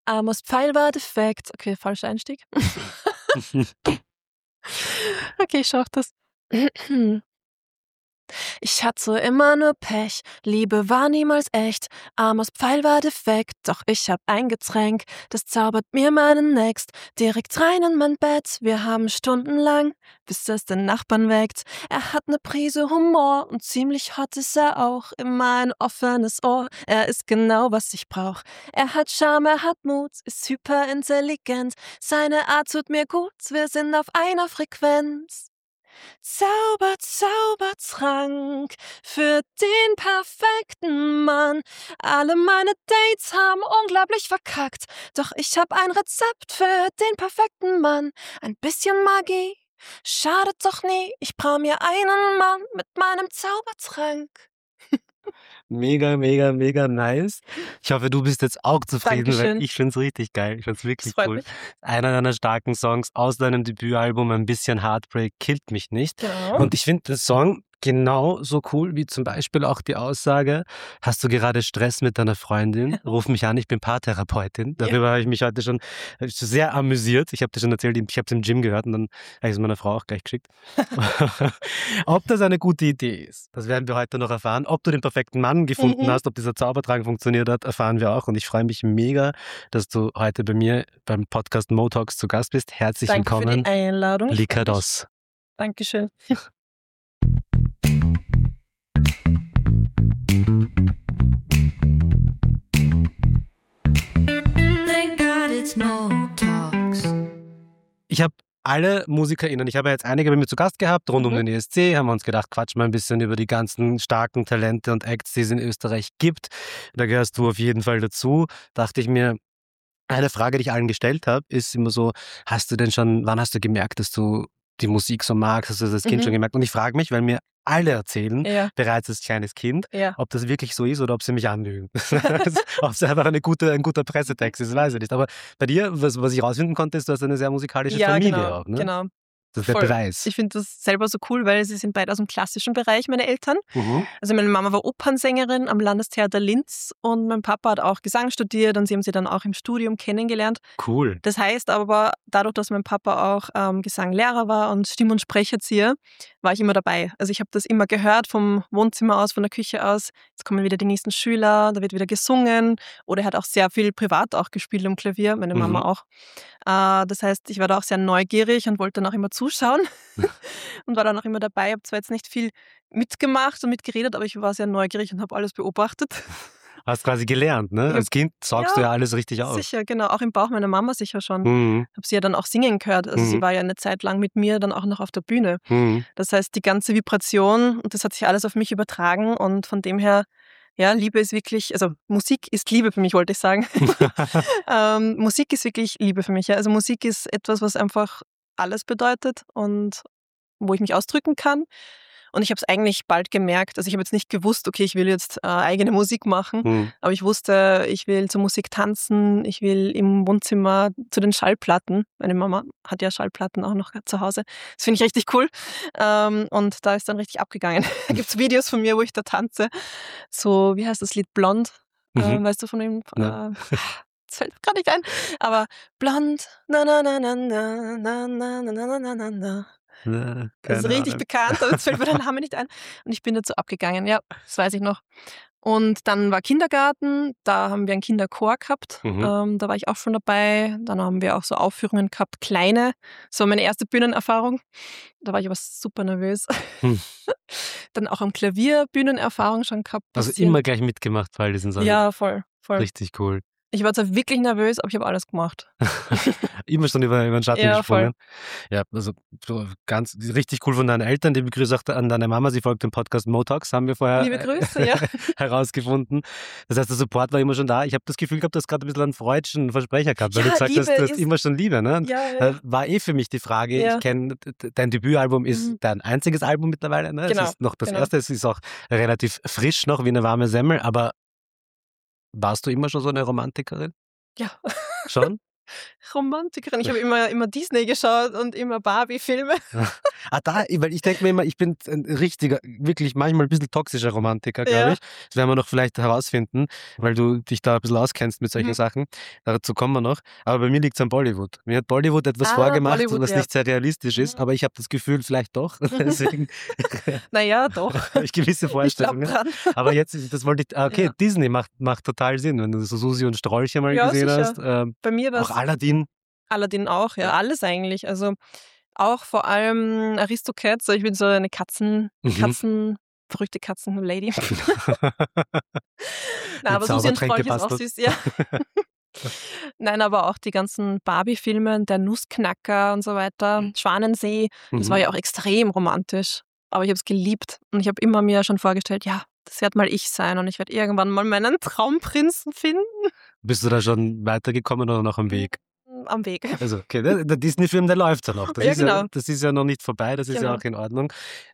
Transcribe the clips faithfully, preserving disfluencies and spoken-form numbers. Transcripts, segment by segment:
Amos Pfeil war defekt. Okay, falscher Einstieg. Okay, ich schaff das. Ich hatte immer nur Pech, Liebe war niemals echt. Amos Pfeil war defekt, doch ich hab ein Getränk, das zaubert mir meinen Next direkt rein in mein Bett. Wir haben stundenlang, bis es den Nachbarn weckt. Er hat ne Prise Humor und ziemlich hot ist er auch. Immer ein offenes Ohr, er ist genau, was ich brauch. Er hat Charme, er hat Mut, ist hyperintelligent. Seine Art tut mir gut, wir sind auf einer Frequenz. Zauber, Zaubertrank für den perfekten Mann. Alle meine Dates haben unglaublich verkackt, doch ich hab ein Rezept für den perfekten Mann. Ein bisschen Magie schadet doch nie. Ich brauch mir einen Mann mit meinem Zaubertrank. Mega, mega, mega nice. Ich hoffe, du bist jetzt auch zufrieden, Dankeschön. weil ich find's richtig geil. Ich find's Das wirklich freut cool. mich. Einer deiner starken Songs aus deinem Debütalbum, ein bisschen Heartbreak, killt mich nicht. Genau. Und ich finde den Song genau so cool wie zum Beispiel auch die Aussage, hast du gerade Stress mit deiner Freundin? Ruf mich an, ich bin Paartherapeutin. Darüber habe ich mich heute schon sehr amüsiert. Ich habe dir schon erzählt, ich habe es im Gym gehört und dann habe ich es meiner Frau auch gleich geschickt. Ob das eine gute Idee ist, das werden wir heute noch erfahren. Ob du den perfekten Mann gefunden Mhm. hast, ob dieser Zaubertrank funktioniert hat, erfahren wir auch. Und ich freue mich mega, dass du heute bei mir beim Podcast Mo Talks zu Gast bist. Herzlich Danke für willkommen, die Einladung. Ich freu mich. Likados. Dankeschön. Thank God it's Mo Talks. Ich habe alle MusikerInnen, ich habe ja jetzt einige bei mir zu Gast gehabt, rund um Mhm. den E S C, haben wir uns gedacht, quatsch mal ein bisschen über die ganzen starken Talente und Acts, die es in Österreich gibt. Da gehörst du auf jeden Fall dazu. Dachte ich mir, eine Frage, die ich allen gestellt habe, ist immer so, hast du denn schon, wann hast du gemerkt, dass du die Musik so magst? Hast du das als Kind Mhm. schon gemerkt? Und ich frage mich, weil mir alle erzählen, Ja, bereits als kleines Kind, ja. ob das wirklich so ist oder ob sie mich anlügen. Ob es einfach eine gute, ein guter Pressetext ist, weiß ich nicht. Aber bei dir, was, was ich rausfinden konnte, ist, du hast eine sehr musikalische Ja, Familie genau, auch. Ne? genau. Das ist der Voll. Beweis. Ich finde das selber so cool, weil sie sind beide aus dem klassischen Bereich, meine Eltern. Mhm. Also meine Mama war Opernsängerin am Landestheater Linz und mein Papa hat auch Gesang studiert und sie haben sie dann auch im Studium kennengelernt. Cool. Das heißt aber, dadurch, dass mein Papa auch ähm, Gesanglehrer war und Stimm- und Sprecherzieher, war ich immer dabei. Also ich habe das immer gehört vom Wohnzimmer aus, von der Küche aus. Jetzt kommen wieder die nächsten Schüler, da wird wieder gesungen. Oder er hat auch sehr viel privat auch gespielt am Klavier, meine Mama Mhm. auch. Äh, das heißt, ich war da auch sehr neugierig und wollte dann auch immer zuschauen und war dann auch immer dabei. Ich habe zwar jetzt nicht viel mitgemacht und mitgeredet, aber ich war sehr neugierig und habe alles beobachtet. Hast quasi gelernt, ne? Ich Als hab- Kind saugst ja, du ja alles richtig auf. Sicher, genau. Auch im Bauch meiner Mama sicher schon. Mhm. Habe sie ja dann auch singen gehört. Also sie Mhm. war ja eine Zeit lang mit mir dann auch noch auf der Bühne. Mhm. Das heißt, die ganze Vibration, und das hat sich alles auf mich übertragen und von dem her, ja, Liebe ist wirklich, also Musik ist Liebe für mich, wollte ich sagen. ähm, Musik ist wirklich Liebe für mich. Ja. Also Musik ist etwas, was einfach alles bedeutet und wo ich mich ausdrücken kann. Und ich habe es eigentlich bald gemerkt. Also ich habe jetzt nicht gewusst, okay, ich will jetzt äh, eigene Musik machen, Mhm. aber ich wusste, ich will zur Musik tanzen, ich will im Wohnzimmer zu den Schallplatten. Meine Mama hat ja Schallplatten auch noch zu Hause. Das finde ich richtig cool. Ähm, und da ist dann richtig abgegangen. Da gibt es Videos von mir, wo ich da tanze. So, wie heißt das Lied? Blond. Mhm. Äh, weißt du von dem? Ja. Äh, das fällt mir gerade nicht ein. Aber blond. Na, na, na, na, na, na, na, na, na, na, na, na. Ja, Das ist keine richtig Ahnung. bekannt, aber jetzt fällt mir der Name nicht ein. Und ich bin dazu abgegangen, ja, das weiß ich noch. Und dann war Kindergarten, da haben wir einen Kinderchor gehabt, Mhm. ähm, da war ich auch schon dabei. Dann haben wir auch so Aufführungen gehabt, kleine, so meine erste Bühnenerfahrung. Da war ich aber super nervös. Hm. Dann auch am Klavier Bühnenerfahrung schon gehabt. Also bisschen. immer gleich mitgemacht bei all diesen Sachen. Ja, voll, voll. Richtig cool. Ich war zwar wirklich nervös, aber ich habe alles gemacht. Immer schon über, über den Schatten Ja, gesprungen. Ja, also so ganz richtig cool von deinen Eltern. Liebe Grüße auch an deine Mama. Sie folgt dem Podcast Mo Talks, haben wir vorher Liebe Grüße, ja. herausgefunden. Das heißt, der Support war immer schon da. Ich habe das Gefühl gehabt, du hast gerade ein bisschen einen freudschen Versprecher gehabt, weil Ja, du gesagt hast, Liebe du hast ist- immer schon Liebe. Ne? Und Ja, da ja. war eh für mich die Frage, Ja. ich kenne, dein Debütalbum ist Mhm. dein einziges Album mittlerweile. Ne? Genau, Es ist noch das genau. erste, es ist auch relativ frisch noch, wie eine warme Semmel, aber warst du immer schon so eine Romantikerin? Ja. Schon? Romantikerin. Ich habe immer, immer Disney geschaut und immer Barbie-Filme. Ah, da, weil ich denke mir immer, ich bin ein richtiger, wirklich manchmal ein bisschen toxischer Romantiker, glaube Ja. ich. Das werden wir noch vielleicht herausfinden, weil du dich da ein bisschen auskennst mit solchen Mhm. Sachen. Dazu kommen wir noch. Aber bei mir liegt es an Bollywood. Mir hat Bollywood etwas Ah, vorgemacht, Bollywood, was ja. nicht sehr realistisch ist, Mhm. aber ich habe das Gefühl, vielleicht doch. Deswegen Naja, doch. habe ich gewisse Ich glaube Vorstellungen. dran. Aber jetzt, das wollte ich, ah, okay, Ja. Disney macht, macht total Sinn, wenn du so Susi und Strolche mal Ja, gesehen sicher. hast. Ähm, Bei mir war auch es Aladdin. Aladdin auch, ja, Ja. alles eigentlich. Also auch vor allem Aristocats. Ich bin so eine Katzen, Mhm. Katzen, verrückte Katzen-Lady. Na, Die aber Susi und Zaubertränke Strolch ist auch passt süß, ja. Nein, aber auch die ganzen Barbie-Filme, der Nussknacker und so weiter, Schwanensee, das war Mhm. ja auch extrem romantisch. Aber ich habe es geliebt und ich habe immer mir schon vorgestellt, ja, das wird mal ich sein und ich werde irgendwann mal meinen Traumprinzen finden. Bist du da schon weitergekommen oder noch am Weg? Am Weg. Also, okay, der, der Disney-Film, der läuft ja noch. Das, Ja, ist ja, genau. das ist ja noch nicht vorbei, das ist ja Genau. auch in Ordnung.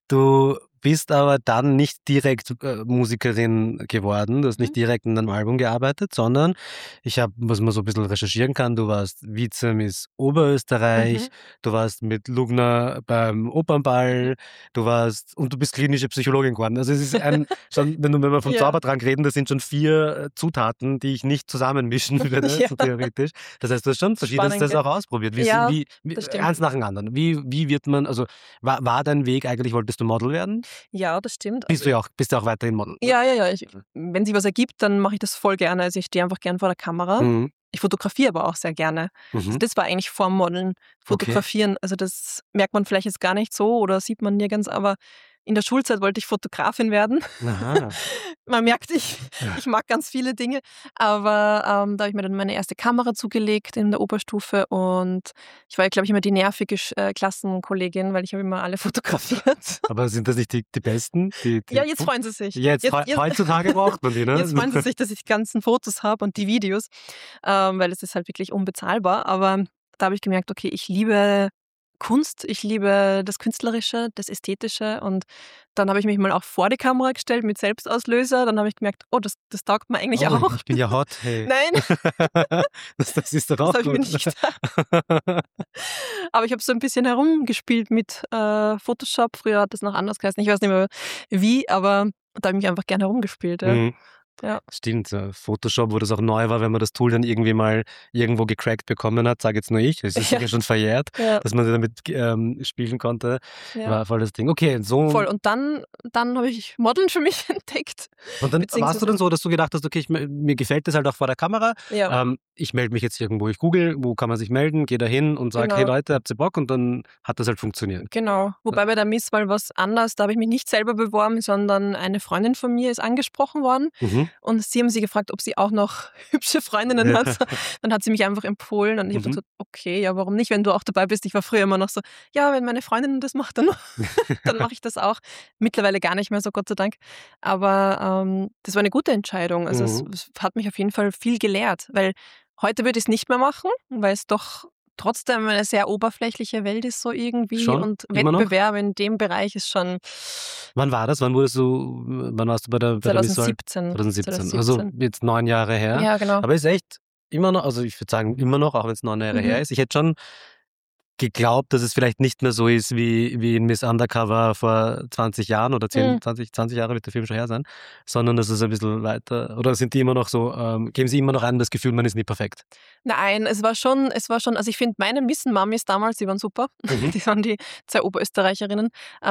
Du bist aber dann nicht direkt äh, Musikerin geworden, du hast nicht Mhm. direkt in einem Album gearbeitet, sondern ich habe, was man so ein bisschen recherchieren kann, du warst Vize-Miss Oberösterreich, Mhm. du warst mit Lugner beim Opernball, du warst, und du bist klinische Psychologin geworden. Also es ist ein, schon, wenn, du, wenn wir vom Ja. Zaubertrank reden, das sind schon vier äh, Zutaten, die ich nicht zusammenmischen würde, Ja. so theoretisch. Das heißt, du hast schon verschiedenstes Spannend, gell? auch ausprobiert. Wie, Ja, wie, wie, das stimmt. eins nach dem anderen. Wie, wie wird man, also war, war dein Weg eigentlich, wolltest du Model werden? Ja, das stimmt. Bist du ja auch, bist du auch weiterhin Model? Ne? Ja, ja, ja. Ich, wenn sich was ergibt, dann mache ich das voll gerne. Also ich stehe einfach gern vor der Kamera. Mhm. Ich fotografiere aber auch sehr gerne. Also Mhm. das war eigentlich vorm Modeln. Fotografieren. Also das merkt man vielleicht jetzt gar nicht so oder sieht man nirgends, aber in der Schulzeit wollte ich Fotografin werden. Aha. Man merkt, ich, ich mag ganz viele Dinge. Aber ähm, da habe ich mir dann meine erste Kamera zugelegt in der Oberstufe und ich war, glaube ich, immer die nervige Sch- äh, Klassenkollegin, weil ich habe immer alle fotografiert. Aber sind das nicht die, die Besten? Die, die Ja, jetzt freuen sie sich. Jetzt, heu- heutzutage braucht man die, ne? Jetzt freuen sie sich, dass ich die ganzen Fotos habe und die Videos, ähm, weil es ist halt wirklich unbezahlbar. Aber da habe ich gemerkt, okay, ich liebe Kunst, ich liebe das Künstlerische, das Ästhetische und dann habe ich mich mal auch vor die Kamera gestellt mit Selbstauslöser. Dann habe ich gemerkt, oh, das, das taugt mir eigentlich Oh, auch. ich bin ja hot, hey. Nein, das, das ist doch das auch habe ich mir gut. nicht gedacht. Aber ich habe so ein bisschen herumgespielt mit äh, Photoshop. Früher hat das noch anders geheißen. Ich weiß nicht mehr wie, aber da habe ich mich einfach gerne herumgespielt. Ja. Mhm. Ja. Stimmt, so Photoshop, wo das auch neu war, wenn man das Tool dann irgendwie mal irgendwo gecrackt bekommen hat, sage jetzt nur ich, es ist Ja. sicher schon verjährt, Ja. dass man damit ähm, spielen konnte, Ja. war voll das Ding. Okay, so. Voll. Und dann, dann habe ich Modeln für mich entdeckt. Und dann warst du beziehungsweise- dann so, dass du gedacht hast, okay, ich, mir gefällt das halt auch vor der Kamera, Ja. ähm, ich melde mich jetzt irgendwo, ich google, wo kann man sich melden, gehe da hin und sage, Genau. hey Leute, habt ihr Bock? Und dann hat das halt funktioniert. Genau. Wobei bei der Miss war was anders. Da habe ich mich nicht selber beworben, sondern eine Freundin von mir ist angesprochen worden. Mhm. Und sie haben sie gefragt, ob sie auch noch hübsche Freundinnen Ja. hat. Dann hat sie mich einfach empfohlen und ich habe Mhm. dann gesagt, okay, ja, warum nicht, wenn du auch dabei bist? Ich war früher immer noch so, ja, wenn meine Freundin das macht, dann, dann mache ich das auch. Mittlerweile gar nicht mehr so, Gott sei Dank. Aber ähm, das war eine gute Entscheidung. Also Mhm. es, es hat mich auf jeden Fall viel gelehrt, weil heute würde ich es nicht mehr machen, weil es doch trotzdem eine sehr oberflächliche Welt ist so irgendwie Schon? und Immer noch? Wettbewerb in dem Bereich ist schon Wann war das? Wann wurdest du, wann warst du bei der, bei der Miss World? zwanzig siebzehn. zwanzig siebzehn. Also zwanzig siebzehn. jetzt neun Jahre her. Ja, genau. Aber ist echt immer noch, also ich würde sagen immer noch, auch wenn es neun Jahre Mhm. her ist. Ich hätte schon geglaubt, dass es vielleicht nicht mehr so ist wie, wie in Miss Undercover vor zwanzig Jahren oder zehn, Mhm. zwanzig, zwanzig Jahre wird der Film schon her sein, sondern dass es ein bisschen weiter, oder sind die immer noch so, ähm, geben sie immer noch einem das Gefühl, man ist nie perfekt? Nein, es war schon, es war schon, also ich finde meine Missen-Mamis damals, die waren super. Mhm. Die waren die zwei Oberösterreicherinnen.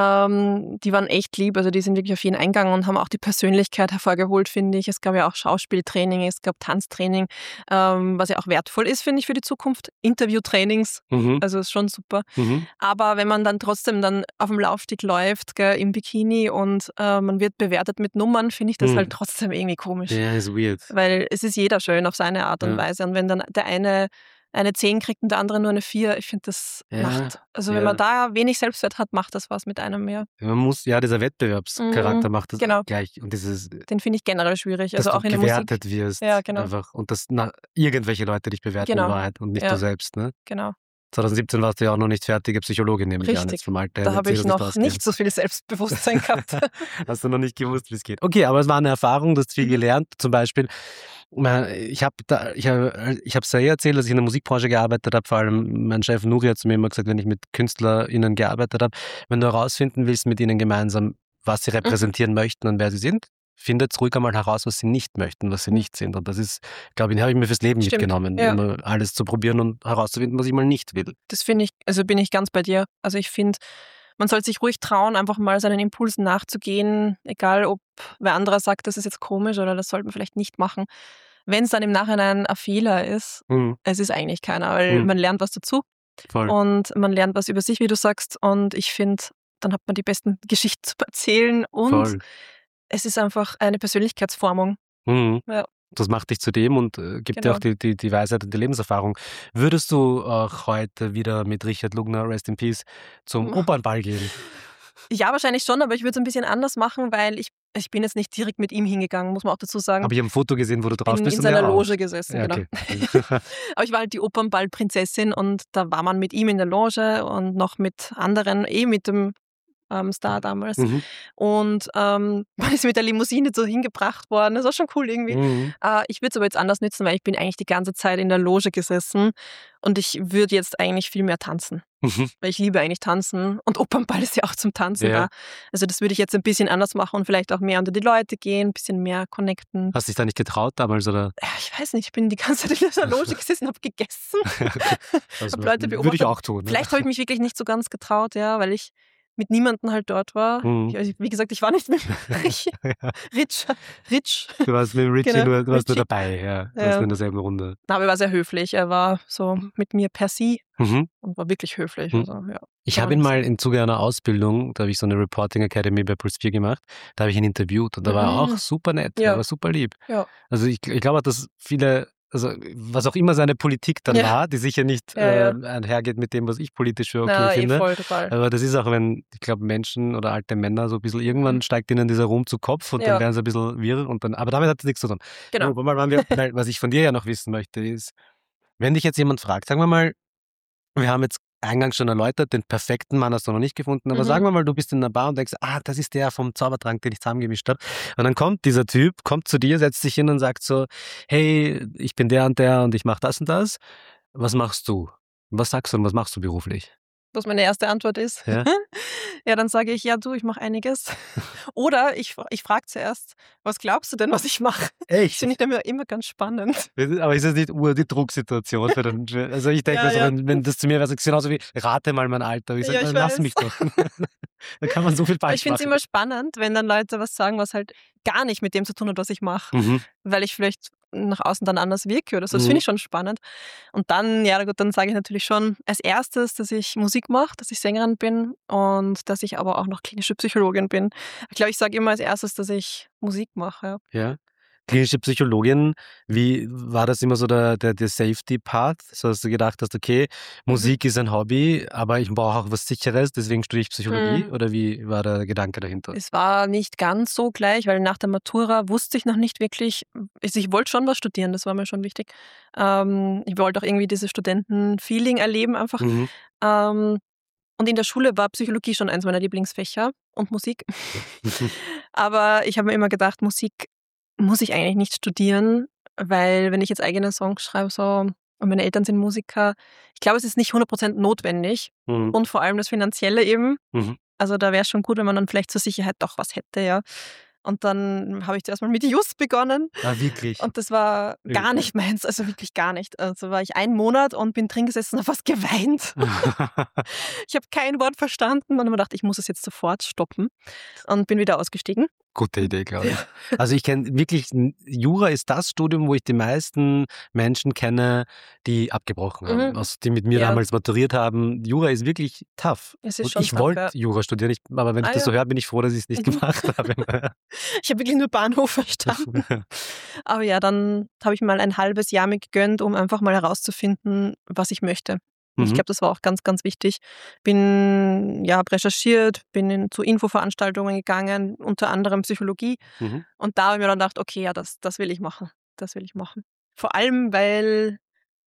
Ähm, die waren echt lieb, also die sind wirklich auf jeden eingegangen und haben auch die Persönlichkeit hervorgeholt, finde ich. Es gab ja auch Schauspieltraining, es gab Tanztraining, ähm, was ja auch wertvoll ist, finde ich, für die Zukunft. Interviewtrainings, Mhm. also ist schon super. Mhm. Aber wenn man dann trotzdem dann auf dem Laufsteg läuft, gell, im Bikini und äh, man wird bewertet mit Nummern, finde ich das Mhm. halt trotzdem irgendwie komisch. Ja, ist weird. Weil es ist jeder schön auf seine Art und Ja. Weise. Und wenn dann der eine eine zehn kriegt und der andere nur eine vier, ich finde, das Ja, macht. Also ja. wenn man da wenig Selbstwert hat, macht das was mit einem mehr. Man muss, ja, dieser Wettbewerbscharakter Mhm. macht das Genau. gleich. Und dieses, Den finde ich generell schwierig. Also dass auch du in der Musik. gewertet wirst. Ja, genau. Einfach. Und dass na, irgendwelche Leute dich bewerten Genau. in Wahrheit und nicht Ja. du selbst. Ne? Genau. zwanzig siebzehn warst du ja auch noch nicht fertige Psychologin, nehme ich an. Richtig. Jetzt vom Alter her. Da Wird habe sich ich das noch ausgehen. nicht so viel Selbstbewusstsein gehabt. Hast du noch nicht gewusst, wie es geht. Okay, aber es war eine Erfahrung, du hast viel Mhm. gelernt. Zum Beispiel, äh, ich habe da, ich habe, ich habe es ja eh erzählt, dass ich in der Musikbranche gearbeitet habe. Vor allem mein Chef Nuri hat zu mir immer gesagt, wenn ich mit KünstlerInnen gearbeitet habe, wenn du herausfinden willst mit ihnen gemeinsam, was sie repräsentieren möchten und wer sie sind, findet ruhig einmal heraus, was sie nicht möchten, was sie Mhm. nicht sind. Und das ist, glaube ich, habe ich mir fürs Leben Stimmt, mitgenommen, ja. immer alles zu probieren und herauszufinden, was ich mal nicht will. Das finde ich, also bin ich ganz bei dir. Also ich finde, man sollte sich ruhig trauen, einfach mal seinen Impulsen nachzugehen, egal ob wer anderer sagt, das ist jetzt komisch oder das sollte man vielleicht nicht machen. Wenn es dann im Nachhinein ein Fehler ist, Mhm. es ist eigentlich keiner, weil Mhm. man lernt was dazu Voll. und man lernt was über sich, wie du sagst. Und ich finde, dann hat man die besten Geschichten zu erzählen und Voll. es ist einfach eine Persönlichkeitsformung. Mhm. Ja. Das macht dich zu dem und äh, gibt dir Genau. auch die, die, die Weisheit und die Lebenserfahrung. Würdest du auch heute wieder mit Richard Lugner, Rest in Peace, zum Mhm. Opernball gehen? Ja, wahrscheinlich schon, aber ich würde es ein bisschen anders machen, weil ich, ich bin jetzt nicht direkt mit ihm hingegangen, muss man auch dazu sagen. Habe ich ein Foto gesehen, wo du drauf bin bist? in und seiner er auch. Loge gesessen, Ja, genau. okay. Aber ich war halt die Opernballprinzessin und da war man mit ihm in der Loge und noch mit anderen, eh mit dem ähm, Star damals. Mhm. Und ähm, man ist mit der Limousine so hingebracht worden. Das war schon cool irgendwie. Mhm. Äh, ich würde es aber jetzt anders nützen, weil ich bin eigentlich die ganze Zeit in der Loge gesessen und ich würde jetzt eigentlich viel mehr tanzen. Mhm. Weil ich liebe eigentlich tanzen und Opernball ist ja auch zum Tanzen Ja. da. Also das würde ich jetzt ein bisschen anders machen und vielleicht auch mehr unter die Leute gehen, ein bisschen mehr connecten. Hast du dich da nicht getraut damals? Oder? Ja, ich weiß nicht, ich bin die ganze Zeit in der Loge gesessen, habe gegessen. Also, Hab Leute würde ich beobachtet. auch tun. Ne? Vielleicht habe ich mich wirklich nicht so ganz getraut, ja, weil ich mit niemandem halt dort war. Mhm. Ich, also, wie gesagt, ich war nicht mit Rich. Ja. Rich. Rich. Du warst mit dem Richie Genau, nur, du warst nur Richie. dabei. Ja. Du Ja. warst nur in derselben Runde. Aber er war sehr höflich. Er war so mit mir per Sie Mhm. und war wirklich höflich. Mhm. Also, ja, Ich kann habe man ihn nicht mal sagen. im Zuge einer Ausbildung, da habe ich so eine Reporting Academy bei Puls vier gemacht, da habe ich ihn interviewt und da war er auch Mhm. super nett, Ja. er war super lieb. Ja. Also ich, ich glaube, dass viele, also was auch immer seine Politik dann Ja. war, die sicher nicht Ja, ja. äh, einhergeht mit dem, was ich politisch für okay Na, eh finde. voll, total. Aber das ist auch, wenn, ich glaube, Menschen oder alte Männer so ein bisschen, irgendwann Mhm. steigt ihnen dieser Ruhm zu Kopf und Ja. dann werden sie ein bisschen wirr und dann, aber damit hat es nichts zu tun. Genau. Aber mal, waren wir, weil, was ich von dir ja noch wissen möchte, ist, wenn dich jetzt jemand fragt, sagen wir mal, wir haben jetzt eingangs schon erläutert, den perfekten Mann hast du noch nicht gefunden, aber Mhm. sagen wir mal, du bist in einer Bar und denkst, ah, das ist der vom Zaubertrank, den ich zusammengemischt habe. Und dann kommt dieser Typ, kommt zu dir, setzt sich hin und sagt so, hey, ich bin der und der und ich mache das und das. Was machst du? Was sagst du und was machst du beruflich? Was meine erste Antwort ist. Ja? Ja, dann sage ich, ja du, ich mache einiges. Oder ich, ich frage zuerst, was glaubst du denn, was ich mache? Das Echt? finde ich dann immer ganz spannend. Aber ist das nicht ur die Drucksituation für den, für- also ich denke, Ja, also, ja. wenn, wenn das zu mir wäre, sagst du genauso wie, rate mal mein Alter. Ich sage, Ja, ich lass weiß. mich doch. Da kann man so viel falsch Ich finde es machen. immer spannend, wenn dann Leute was sagen, was halt gar nicht mit dem zu tun hat, was ich mache. Mhm. Weil ich vielleicht nach außen dann anders wirke oder so. Das Mhm. finde ich schon spannend. Und dann, ja gut, dann sage ich natürlich schon als erstes, dass ich Musik mache, dass ich Sängerin bin und dass ich aber auch noch klinische Psychologin bin. Ich glaube, ich sage immer als erstes, dass ich Musik mache. Ja. Ja. Klinische Psychologin, wie war das immer so der, der, der Safety-Part? So dass du gedacht hast, okay, Musik ist ein Hobby, aber ich brauche auch was Sicheres, deswegen studiere ich Psychologie? Mhm. Oder wie war der Gedanke dahinter? Es war nicht ganz so gleich, weil nach der Matura wusste ich noch nicht wirklich, also ich wollte schon was studieren, das war mir schon wichtig. Ähm, ich wollte auch irgendwie dieses Studenten-Feeling erleben einfach. Mhm. Ähm, und in der Schule war Psychologie schon eins meiner Lieblingsfächer und Musik. Aber ich habe mir immer gedacht, Musik muss ich eigentlich nicht studieren, weil wenn ich jetzt eigene Songs schreibe so, und meine Eltern sind Musiker, ich glaube, es ist nicht hundert Prozent notwendig. Mhm. Und vor allem das Finanzielle eben. Mhm. Also da wäre es schon gut, wenn man dann vielleicht zur Sicherheit doch was hätte, ja. Und dann habe ich zuerst mal mit Just begonnen. Ah, wirklich? Und das war Ja. gar nicht meins, also wirklich gar nicht. Also war ich einen Monat und bin drin gesessen und habe fast geweint. Ich habe kein Wort verstanden und habe mir gedacht, ich muss es jetzt sofort stoppen und bin wieder ausgestiegen. Gute Idee, glaube ich. Also ich kenne wirklich, Jura ist das Studium, wo ich die meisten Menschen kenne, die abgebrochen haben, Mhm. also die mit mir Ja. damals maturiert haben. Jura ist wirklich tough. Es ist Und schon ich tough, wollte ja. Jura studieren, ich, aber wenn ich Ah, das so ja. höre, bin ich froh, dass ich es nicht Mhm. gemacht habe. Ich habe wirklich nur Bahnhof verstanden. Aber ja, dann habe ich mal ein halbes Jahr mir gegönnt, um einfach mal herauszufinden, was ich möchte. Und Ich Mhm. glaube, das war auch ganz, ganz wichtig. Bin, ja, habe recherchiert, bin in, zu Infoveranstaltungen gegangen, unter anderem Psychologie. Mhm. Und da habe ich mir dann gedacht, okay, ja, das, das will ich machen. Das will ich machen. Vor allem, weil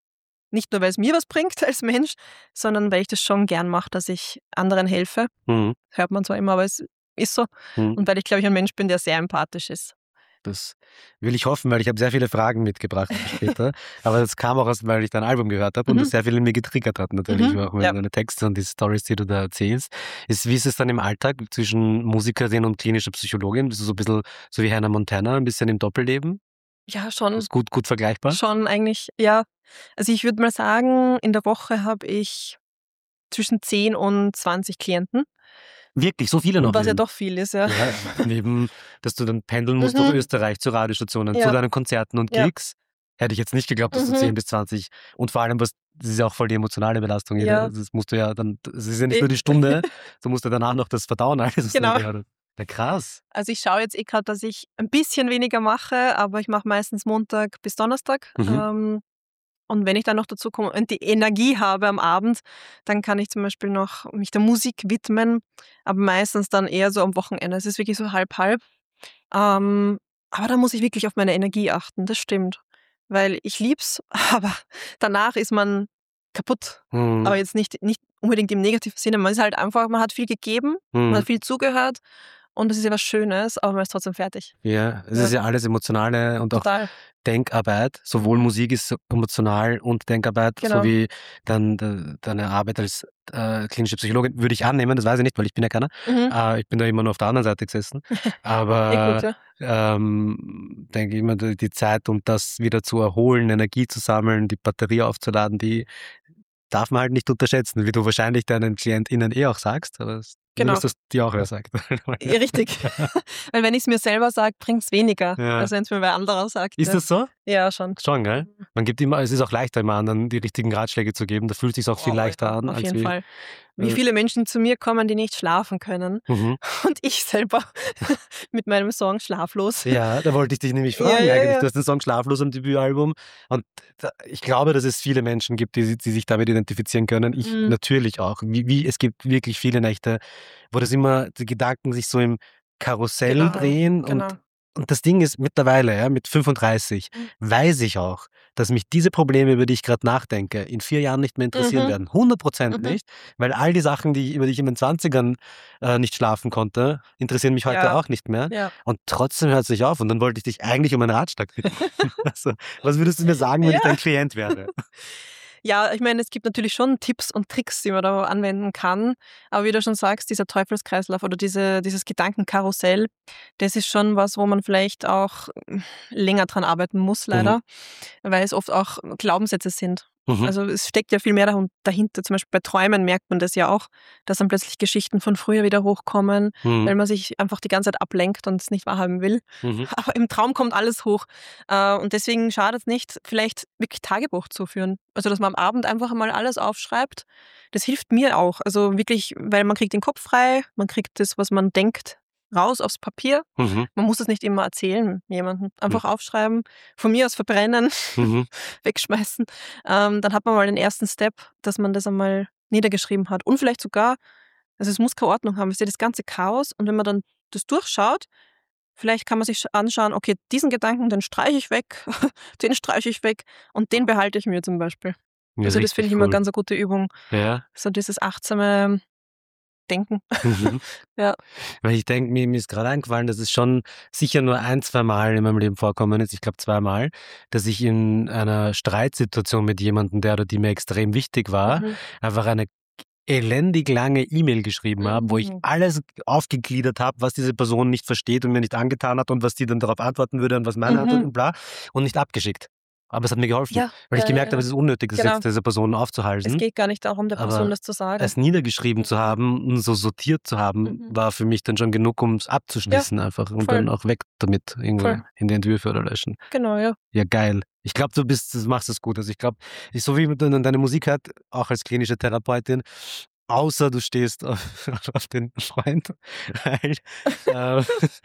Nicht nur, weil es mir was bringt als Mensch, sondern weil ich das schon gern mache, dass ich anderen helfe. Mhm. Hört man zwar immer, aber es ist so. Mhm. Und weil ich, glaube ich, ein Mensch bin, der sehr empathisch ist. Das will ich hoffen, weil ich habe sehr viele Fragen mitgebracht für später. Aber das kam auch aus, weil ich dein Album gehört habe und Mhm. das sehr viel in mir getriggert hat natürlich, Mhm, auch mit ja. deine Texte und die Stories, die du da erzählst. Ist, wie ist es dann im Alltag zwischen Musikerin und klinischer Psychologin? Bist du so ein bisschen so wie Hannah Montana, ein bisschen im Doppelleben? Ja, schon. Ist gut, gut vergleichbar? Schon eigentlich, ja. Also ich würde mal sagen, in der Woche habe ich zwischen zehn und zwanzig Klienten, Wirklich, so viele noch? was ja neben- doch viel ist, ja. Ja, neben, dass du dann pendeln musst Mhm. durch Österreich zu Radiostationen, Ja. zu deinen Konzerten und Ja. Gigs. Hätte ich jetzt nicht geglaubt, dass du Mhm. zehn bis zwanzig und vor allem, was, das ist ja auch voll die emotionale Belastung. Ja. Das musst du ja dann, das ist ja nicht Eh. nur die Stunde, du musst ja danach noch das verdauen. Alles, was du Genau. da gehört hast. Ja, krass. Also ich schaue jetzt eh gerade, dass ich ein bisschen weniger mache, aber ich mache meistens Montag bis Donnerstag. Mhm. Ähm, und wenn ich dann noch dazu komme und die Energie habe am Abend, dann kann ich zum Beispiel noch mich der Musik widmen, aber meistens dann eher so am Wochenende. Es ist wirklich so halb-halb. Ähm, aber da muss ich wirklich auf meine Energie achten, das stimmt. Weil ich lieb's, aber danach ist man kaputt. Mhm. Aber jetzt nicht, nicht unbedingt im negativen Sinne. Man ist halt einfach, man hat viel gegeben, man Mhm. hat viel zugehört und das ist ja was Schönes, aber man ist trotzdem fertig. Ja, es Ja. ist ja alles emotionale und auch Total. Denkarbeit. Sowohl Musik ist so emotional und Denkarbeit, Genau. sowie dann de, deine Arbeit als äh, klinische Psychologin würde ich annehmen, das weiß ich nicht, weil ich bin ja keiner. Mhm. Äh, ich bin da immer nur auf der anderen Seite gesessen. Aber Ja, gut, ja. ähm, denke immer, die die Zeit, um das wieder zu erholen, Energie zu sammeln, die Batterie aufzuladen, die darf man halt nicht unterschätzen, wie du wahrscheinlich deinen KlientInnen eh auch sagst, aber es- nur, Genau. dass das dir auch wer sagt. Ja, richtig. Weil wenn ich es mir selber sage, bringt es weniger, Ja. als wenn es mir wer anderer sagt. Ist ja. das so? Ja, schon. Schon, gell? Man gibt immer, es ist auch leichter, immer anderen die richtigen Ratschläge zu geben. Da fühlt es sich auch viel Oh, leichter ja, an. Auf als jeden wie, Fall. Wie äh, viele Menschen zu mir kommen, die nicht schlafen können. Mhm. Und ich selber mit meinem Song schlaflos. Ja, da wollte ich dich nämlich Ja, fragen ja, eigentlich. ja. Du hast den Song Schlaflos am Debütalbum und da, ich glaube, dass es viele Menschen gibt, die, die sich damit identifizieren können. Ich Mhm. natürlich auch. Wie, wie, es gibt wirklich viele Nächte, wo das immer, die Gedanken sich so im Karussell Genau, drehen genau. und Und das Ding ist, mittlerweile, ja, mit fünfunddreißig, Mhm. weiß ich auch, dass mich diese Probleme, über die ich gerade nachdenke, in vier Jahren nicht mehr interessieren Mhm. werden. hundert Prozent Mhm. nicht, weil all die Sachen, die, über die ich in den zwanzigern äh, nicht schlafen konnte, interessieren mich heute Ja. auch nicht mehr. Ja. Und trotzdem hört es sich auf. Und dann wollte ich dich eigentlich um einen Ratschlag bitten. Also, was würdest du mir sagen, wenn Ja. ich dein Klient wäre? Ja, ich meine, es gibt natürlich schon Tipps und Tricks, die man da anwenden kann. Aber wie du schon sagst, dieser Teufelskreislauf oder diese, dieses Gedankenkarussell, das ist schon was, wo man vielleicht auch mm, länger dran arbeiten muss, leider, weil es oft auch Glaubenssätze sind. Mhm. Also es steckt ja viel mehr dahun- dahinter. Zum Beispiel bei Träumen merkt man das ja auch, dass dann plötzlich Geschichten von früher wieder hochkommen, weil Mhm. man sich einfach die ganze Zeit ablenkt und es nicht wahrhaben will. Mhm. Aber im Traum kommt alles hoch. Äh, Und deswegen schadet es nicht, vielleicht wirklich Tagebuch zu führen. Also, dass man am Abend einfach mal alles aufschreibt. Das hilft mir auch. Also wirklich, weil man kriegt den Kopf frei, man kriegt das, was man denkt, raus aufs Papier. Mhm. Man muss es nicht immer erzählen, jemandem. Einfach aufschreiben, von mir aus verbrennen, Mhm. wegschmeißen. Ähm, dann hat man mal den ersten Step, dass man das einmal niedergeschrieben hat. Und vielleicht sogar, also es muss keine Ordnung haben, es ist ja das ganze Chaos. Und wenn man dann das durchschaut, vielleicht kann man sich anschauen, okay, diesen Gedanken, den streiche ich weg, den streiche ich weg und den behalte ich mir zum Beispiel. Ja, Also das richtig finde ich immer cool. ganz eine gute Übung. Ja. So dieses achtsame Denken. Mhm. Ja. Weil ich denke, mir, mir ist gerade eingefallen, dass es schon sicher nur ein, zwei Mal in meinem Leben vorkommen ist, ich glaube zweimal, dass ich in einer Streitsituation mit jemandem, der oder die mir extrem wichtig war, Mhm. einfach eine elendig lange E-Mail geschrieben habe, wo ich Mhm. alles aufgegliedert habe, was diese Person nicht versteht und mir nicht angetan hat und was die dann darauf antworten würde und was meine Mhm. Antwort und bla, und nicht abgeschickt. Aber es hat mir geholfen, Ja, weil ich ja, gemerkt ja, habe, es ist unnötig, das Genau. jetzt dieser Person Es aufzuhalsen. geht gar nicht darum, der Aber Person das zu sagen. Es niedergeschrieben zu haben und so sortiert zu haben, Mhm. war für mich dann schon genug, um es abzuschließen einfach und voll. dann auch weg damit irgendwie Voll. in die Entwürfe oder löschen. Genau, ja. Ja, geil. Ich glaube, du bist, du machst es gut. Also ich glaube, so wie man deine Musik hört, auch als klinische Therapeutin, außer du stehst auf, auf den Freund, weil äh,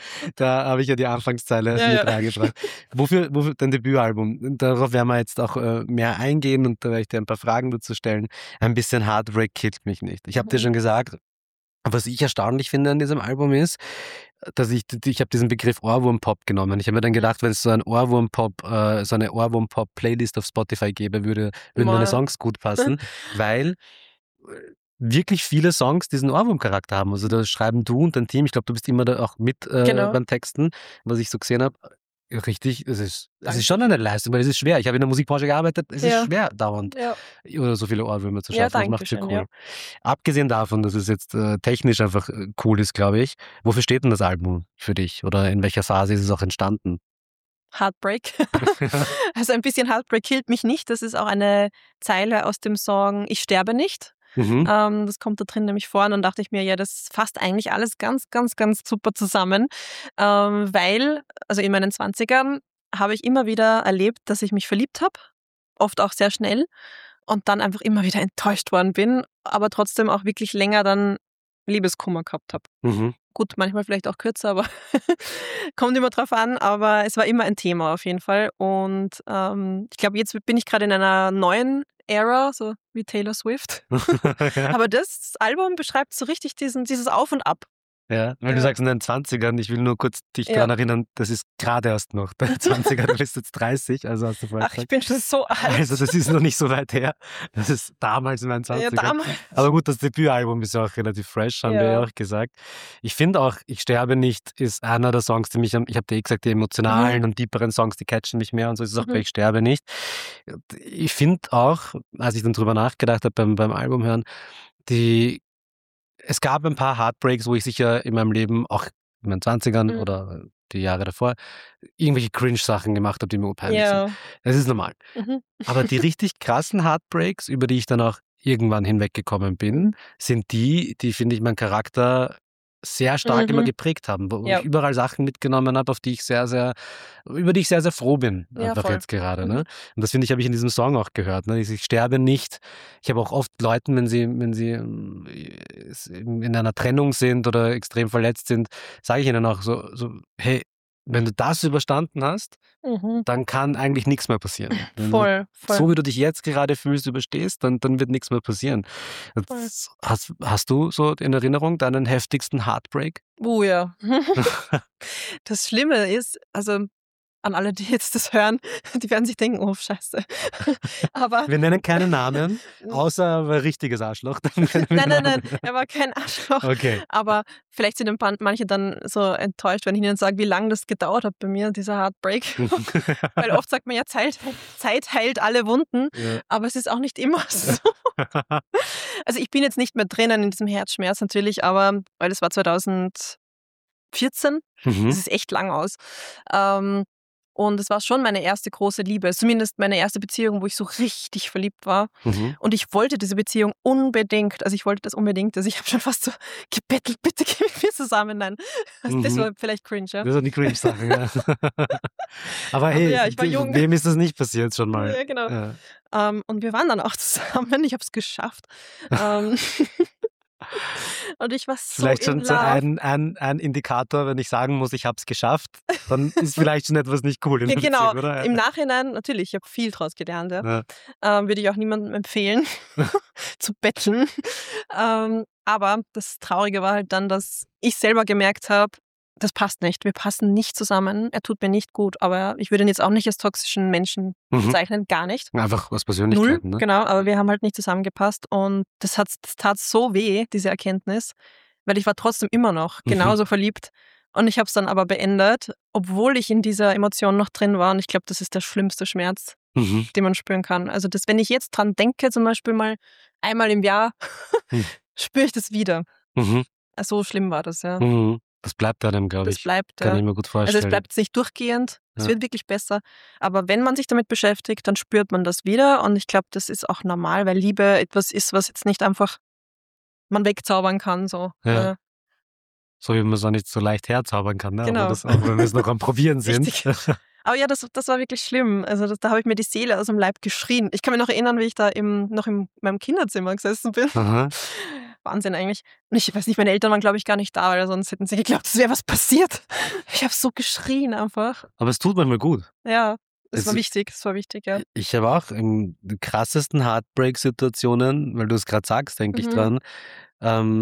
da habe ich ja die Anfangszeile Ja, mit ja. reingeschrieben. Wofür, wofür dein Debütalbum? Darauf werden wir jetzt auch äh, mehr eingehen und da werde ich dir ein paar Fragen dazu stellen. Ein bisschen Heartbreak killt mich nicht. Ich habe dir Mhm. schon gesagt, was ich erstaunlich finde an diesem Album ist, dass ich, ich habe diesen Begriff Ohrwurm-Pop genommen. Ich habe mir dann gedacht, wenn es so ein Ohrwurm-Pop, äh, so eine Ohrwurm-Pop-Playlist auf Spotify gäbe, würde, würden Mal. meine Songs gut passen, weil äh, wirklich viele Songs diesen Ohrwurm-Charakter haben. Also da schreiben du und dein Team, ich glaube, du bist immer da auch mit äh, Genau. beim Texten, was ich so gesehen habe. Richtig, es ist, es ist schon eine Leistung, weil es ist schwer. Ich habe in der Musikbranche gearbeitet, es Ja. ist schwer, dauernd Ja, oder so viele Ohrwürmer zu Ja, schaffen. Das macht sehr danke schön, cool. Abgesehen davon, dass es jetzt äh, technisch einfach äh, cool ist, glaube ich. Wofür steht denn das Album für dich? Oder in welcher Phase ist es auch entstanden? Heartbreak. Also ein bisschen Heartbreak killt mich nicht. Das ist auch eine Zeile aus dem Song Ich sterbe nicht. Mhm. Ähm, das kommt da drin nämlich vor und dann dachte ich mir, ja, das fasst eigentlich alles ganz, ganz, ganz super zusammen, ähm, weil, also in meinen Zwanzigern habe ich immer wieder erlebt, dass ich mich verliebt habe, oft auch sehr schnell und dann einfach immer wieder enttäuscht worden bin, aber trotzdem auch wirklich länger dann Liebeskummer gehabt habe. Mhm. Gut, manchmal vielleicht auch kürzer, aber kommt immer drauf an, aber es war immer ein Thema auf jeden Fall und ähm, ich glaube, jetzt bin ich gerade in einer neuen Ära, so wie Taylor Swift. Aber das Album beschreibt so richtig diesen, dieses Auf und Ab. Ja, weil Ja. du sagst in deinen Zwanzigern, ich will nur kurz dich Ja. daran erinnern, das ist gerade erst noch deine Zwanziger, du bist jetzt dreißig, also hast du vorhin Ach, ich gesagt. bin schon so alt. Also das ist noch nicht so weit her. Das ist damals in meinen Ja, Zwanzigern. damals. Aber gut, das Debütalbum ist ja auch relativ fresh, haben wir Ja. ja auch gesagt. Ich finde auch, Ich sterbe nicht ist einer der Songs, die mich, am- ich habe dir eh gesagt, die emotionalen Mhm. und deeperen Songs, die catchen mich mehr und so ist es auch Mhm. bei Ich sterbe nicht. Ich finde auch, als ich dann drüber nachgedacht habe beim, beim Album hören, die, es gab ein paar Heartbreaks, wo ich sicher in meinem Leben, auch in meinen Zwanzigern Mhm. oder die Jahre davor, irgendwelche Cringe-Sachen gemacht habe, die mir unpeinlich sind. Ja. Das ist normal. Mhm. Aber die richtig krassen Heartbreaks, über die ich dann auch irgendwann hinweggekommen bin, sind die, die, finde ich, meinen Charakter sehr stark immer Mhm. geprägt haben, wo Ja. ich überall Sachen mitgenommen habe, auf die ich sehr, sehr, über die ich sehr, sehr froh bin, Ja, einfach voll. jetzt gerade. Mhm. Ne? Und das finde ich, habe ich in diesem Song auch gehört. Ne? Ich sterbe nicht. Ich habe auch oft Leuten, wenn sie, wenn sie ähm, in einer Trennung sind oder extrem verletzt sind, sage ich ihnen auch so, so, hey, wenn du das überstanden hast, Mhm. dann kann eigentlich nichts mehr passieren. Wenn du Voll, voll. so wie du dich jetzt gerade fühlst, überstehst, dann, dann wird nichts mehr passieren. Voll. Hast, hast du so in Erinnerung deinen heftigsten Heartbreak? Oh ja. Das Schlimme ist, also an alle, die jetzt das hören, die werden sich denken, oh scheiße. Aber Wir nennen keine Namen, außer aber richtiges Arschloch. Dann nennen wir nein, nein, Namen. nein, er war kein Arschloch. Okay. Aber vielleicht sind ein paar, manche dann so enttäuscht, wenn ich ihnen sage, wie lange das gedauert hat bei mir, dieser Heartbreak. Weil oft sagt man ja, Zeit, Zeit heilt alle Wunden, Ja. aber es ist auch nicht immer so. Also ich bin jetzt nicht mehr drinnen in diesem Herzschmerz natürlich, aber weil das war zweitausendvierzehn, Mhm. das ist echt lang aus. Ähm, und es war schon meine erste große Liebe, zumindest meine erste Beziehung, wo ich so richtig verliebt war. Mhm. Und ich wollte diese Beziehung unbedingt, also ich wollte das unbedingt, also ich habe schon fast so gebettelt, bitte geh mit mir zusammen. Nein, also das Mhm. war vielleicht cringe, ja. Das sind die Cringe-Sachen, ja. Aber hey, ja, ich war jung. wem ist das nicht passiert schon mal? Ja, genau. Ja. Ähm, und wir waren dann auch zusammen, ich habe es geschafft. Ähm, und ich war so Vielleicht in schon so love. ein, ein, ein Indikator, wenn ich sagen muss, ich habe es geschafft, dann ist vielleicht schon etwas nicht cool in Ja, der genau, Beziehung, oder? im Nachhinein, natürlich, ich habe viel draus gelernt, ja. Ja. Ähm, würde ich auch niemandem empfehlen, zu betteln. Ähm, aber das Traurige war halt dann, dass ich selber gemerkt habe, das passt nicht, wir passen nicht zusammen, er tut mir nicht gut, aber ich würde ihn jetzt auch nicht als toxischen Menschen Mhm. bezeichnen, gar nicht. Einfach aus Null, Persönlichkeiten, ne? genau, aber wir haben halt nicht zusammengepasst und das, hat, das tat so weh, diese Erkenntnis, weil ich war trotzdem immer noch Mhm. genauso verliebt und ich habe es dann aber beendet, obwohl ich in dieser Emotion noch drin war und ich glaube, das ist der schlimmste Schmerz, Mhm. den man spüren kann. Also das, wenn ich jetzt dran denke, zum Beispiel mal einmal im Jahr, Hm. spüre ich das wieder. Mhm. So schlimm war das, ja. Mhm. Das bleibt einem, glaube Das ich. bleibt, Kann ja. ich mir gut Also vorstellen. es bleibt jetzt nicht durchgehend, es Ja. wird wirklich besser. Aber wenn man sich damit beschäftigt, dann spürt man das wieder. Und ich glaube, das ist auch normal, weil Liebe etwas ist, was jetzt nicht einfach man wegzaubern kann. So. Ja. Äh, So wie man es auch nicht so leicht herzaubern kann, ne? Genau. Aber das auch, wenn wir es noch am Probieren sind. Richtig. Aber ja, das, das war wirklich schlimm. Also das, da habe ich mir die Seele aus dem Leib geschrien. Ich kann mich noch erinnern, wie ich da im, noch in meinem Kinderzimmer gesessen bin. Aha. Wahnsinn eigentlich. Und ich weiß nicht, meine Eltern waren, glaube ich, gar nicht da, weil sonst hätten sie geglaubt, es wäre was passiert. Ich habe so geschrien einfach. Aber es tut manchmal gut. Ja, das Es- war wichtig, das war wichtig, ja. Ich habe auch in den krassesten Heartbreak-Situationen, weil du es gerade sagst, denke ich Mhm. dran, ähm,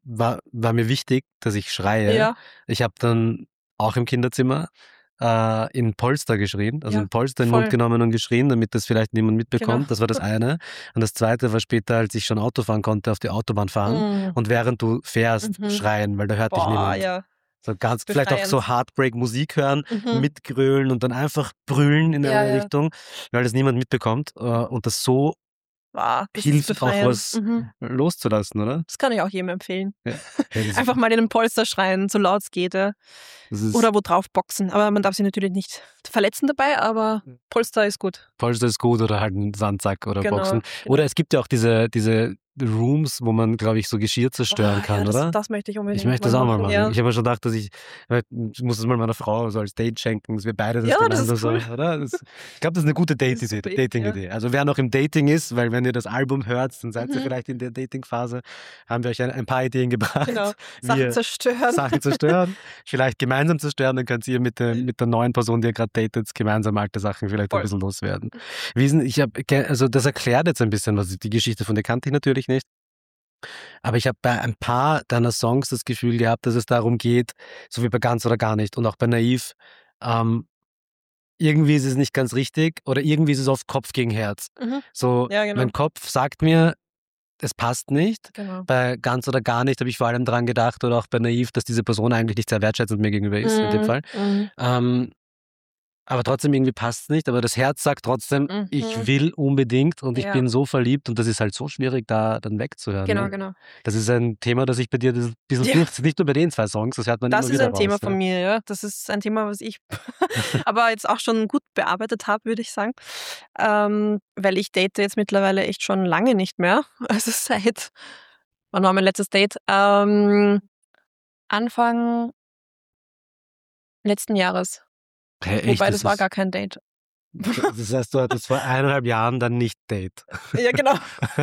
war, war mir wichtig, dass ich schreie. Ja. Ich habe dann auch im Kinderzimmer äh, in Polster geschrien, also Ja, in Polster in den voll. Mund genommen und geschrien, damit das vielleicht niemand mitbekommt. Genau. Das war das eine. Und das zweite war später, als ich schon Auto fahren konnte, auf die Autobahn fahren Mm. und während du fährst, Mhm. schreien, weil da hört dich Boah, niemand. ja. So ganz, vielleicht auch so Befreiend. Heartbreak-Musik hören, Mhm. mitgrölen und dann einfach brüllen in Ja, eine ja. Richtung, weil das niemand mitbekommt äh, und das so Wow, das ist hilft auch befreiend. was Mhm. loszulassen, oder? Das kann ich auch jedem empfehlen. Ja. Ja, das, Einfach mal in den Polster schreien, so laut es geht. Ja. das ist, Oder wo drauf boxen. Aber man darf sich natürlich nicht verletzen dabei, aber Polster ist gut. Polster ist gut oder halt ein Sandsack oder Genau, Boxen. genau. Oder es gibt ja auch diese, diese Rooms, wo man, glaube ich, so Geschirr zerstören Boah, kann, ja, das, oder? das möchte ich unbedingt Ich möchte das auch mal machen. Ja, Ich habe mir schon gedacht, dass ich, ich muss das mal meiner Frau so als Date schenken, dass wir beide das Ja, das gemeinsam ist cool. so, oder? Das, ich glaube, das ist eine gute Das ist Date-Idee. super, Dating-Idee. Also wer noch im Dating ist, weil wenn ihr das Album hört, dann seid ihr Mhm. vielleicht in der Dating-Phase, haben wir euch ein, ein paar Ideen gebracht. genau. wie Sachen ihr zerstören. Sachen zerstören, vielleicht gemeinsam zerstören, dann könnt ihr mit der, mit der neuen Person, die ihr gerade datet, gemeinsam alte Sachen vielleicht Voll. ein bisschen loswerden. Wie ist denn, ich habe, also das erklärt jetzt ein bisschen was. Die Geschichte von der kannte ich natürlich nicht. Aber ich habe bei ein paar deiner Songs das Gefühl gehabt, dass es darum geht, so wie bei Ganz oder Gar nicht und auch bei Naiv, ähm, irgendwie ist es nicht ganz richtig oder irgendwie ist es oft Kopf gegen Herz. Mhm. So, Ja, genau. mein Kopf sagt mir, es passt nicht. Genau. Bei Ganz oder Gar nicht habe ich vor allem dran gedacht oder auch bei Naiv, dass diese Person eigentlich nicht sehr wertschätzend mir gegenüber ist, in dem Mhm. Fall. Mhm. Ähm, aber trotzdem irgendwie passt es nicht. Aber das Herz sagt trotzdem, Mhm. ich will unbedingt und ich Ja. bin so verliebt und das ist halt so schwierig, da dann wegzuhören. Genau, Ne? genau. Das ist ein Thema, das ich bei dir ein bisschen Ja. fürchte. Nicht nur bei den zwei Songs, das hört man Das immer ist wieder ein Thema raus. von Ja. mir, ja. Das ist ein Thema, was ich aber jetzt auch schon gut bearbeitet habe, würde ich sagen. Ähm, weil ich date jetzt mittlerweile echt schon lange nicht mehr. Also seit, wann war mein letztes Date? Ähm, Anfang letzten Jahres. Hey, echt, Wobei, das das war ist- gar kein Date. Das heißt, du hattest vor eineinhalb Jahren dann nicht Date. Ja, genau.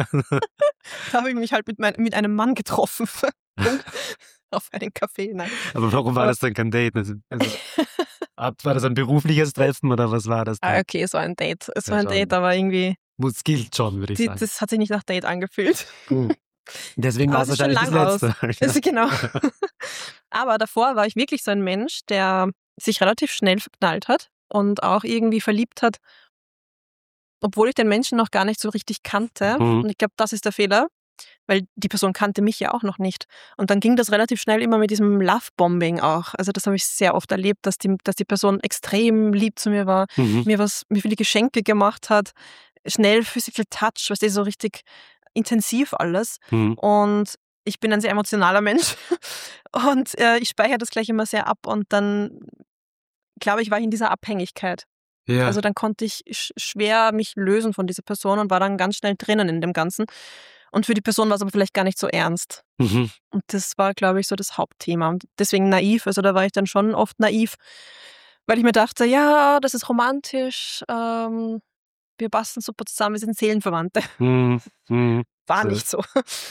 Da habe ich mich halt mit, mein, mit einem Mann getroffen. Punkt. Auf einen Kaffee, nein. Aber warum war Aber- das dann kein Date? Also, also, ab- war das ein berufliches Treffen oder was war das Ah, dann? okay, es war ein Date. Es Ja, war ein schon. Date, aber irgendwie, Muss, gilt schon, würde ich die, sagen. das hat sich nicht nach Date angefühlt. Hm. Deswegen Aber war es es ist schon wahrscheinlich das lang letzte. Also genau. Aber davor war ich wirklich so ein Mensch, der sich relativ schnell verknallt hat und auch irgendwie verliebt hat, obwohl ich den Menschen noch gar nicht so richtig kannte. Mhm. Und ich glaube, das ist der Fehler, weil die Person kannte mich ja auch noch nicht. Und dann ging das relativ schnell immer mit diesem Love-Bombing auch. Also das habe ich sehr oft erlebt, dass die, dass die Person extrem lieb zu mir war, Mhm. mir was, mir viele Geschenke gemacht hat, schnell Physical Touch, weißt du, so richtig intensiv alles. Mhm. Und ich bin ein sehr emotionaler Mensch und äh, ich speichere das gleich immer sehr ab und dann, glaube ich, war ich in dieser Abhängigkeit. Ja. Also dann konnte ich sch- schwer mich lösen von dieser Person und war dann ganz schnell drinnen in dem Ganzen. Und für die Person war es aber vielleicht gar nicht so ernst. Mhm. Und das war, glaube ich, so das Hauptthema. Und deswegen naiv, also da war ich dann schon oft naiv, weil ich mir dachte, ja, das ist romantisch, ähm, wir passen super zusammen, wir sind Seelenverwandte. Mhm. Mhm. War So. nicht so.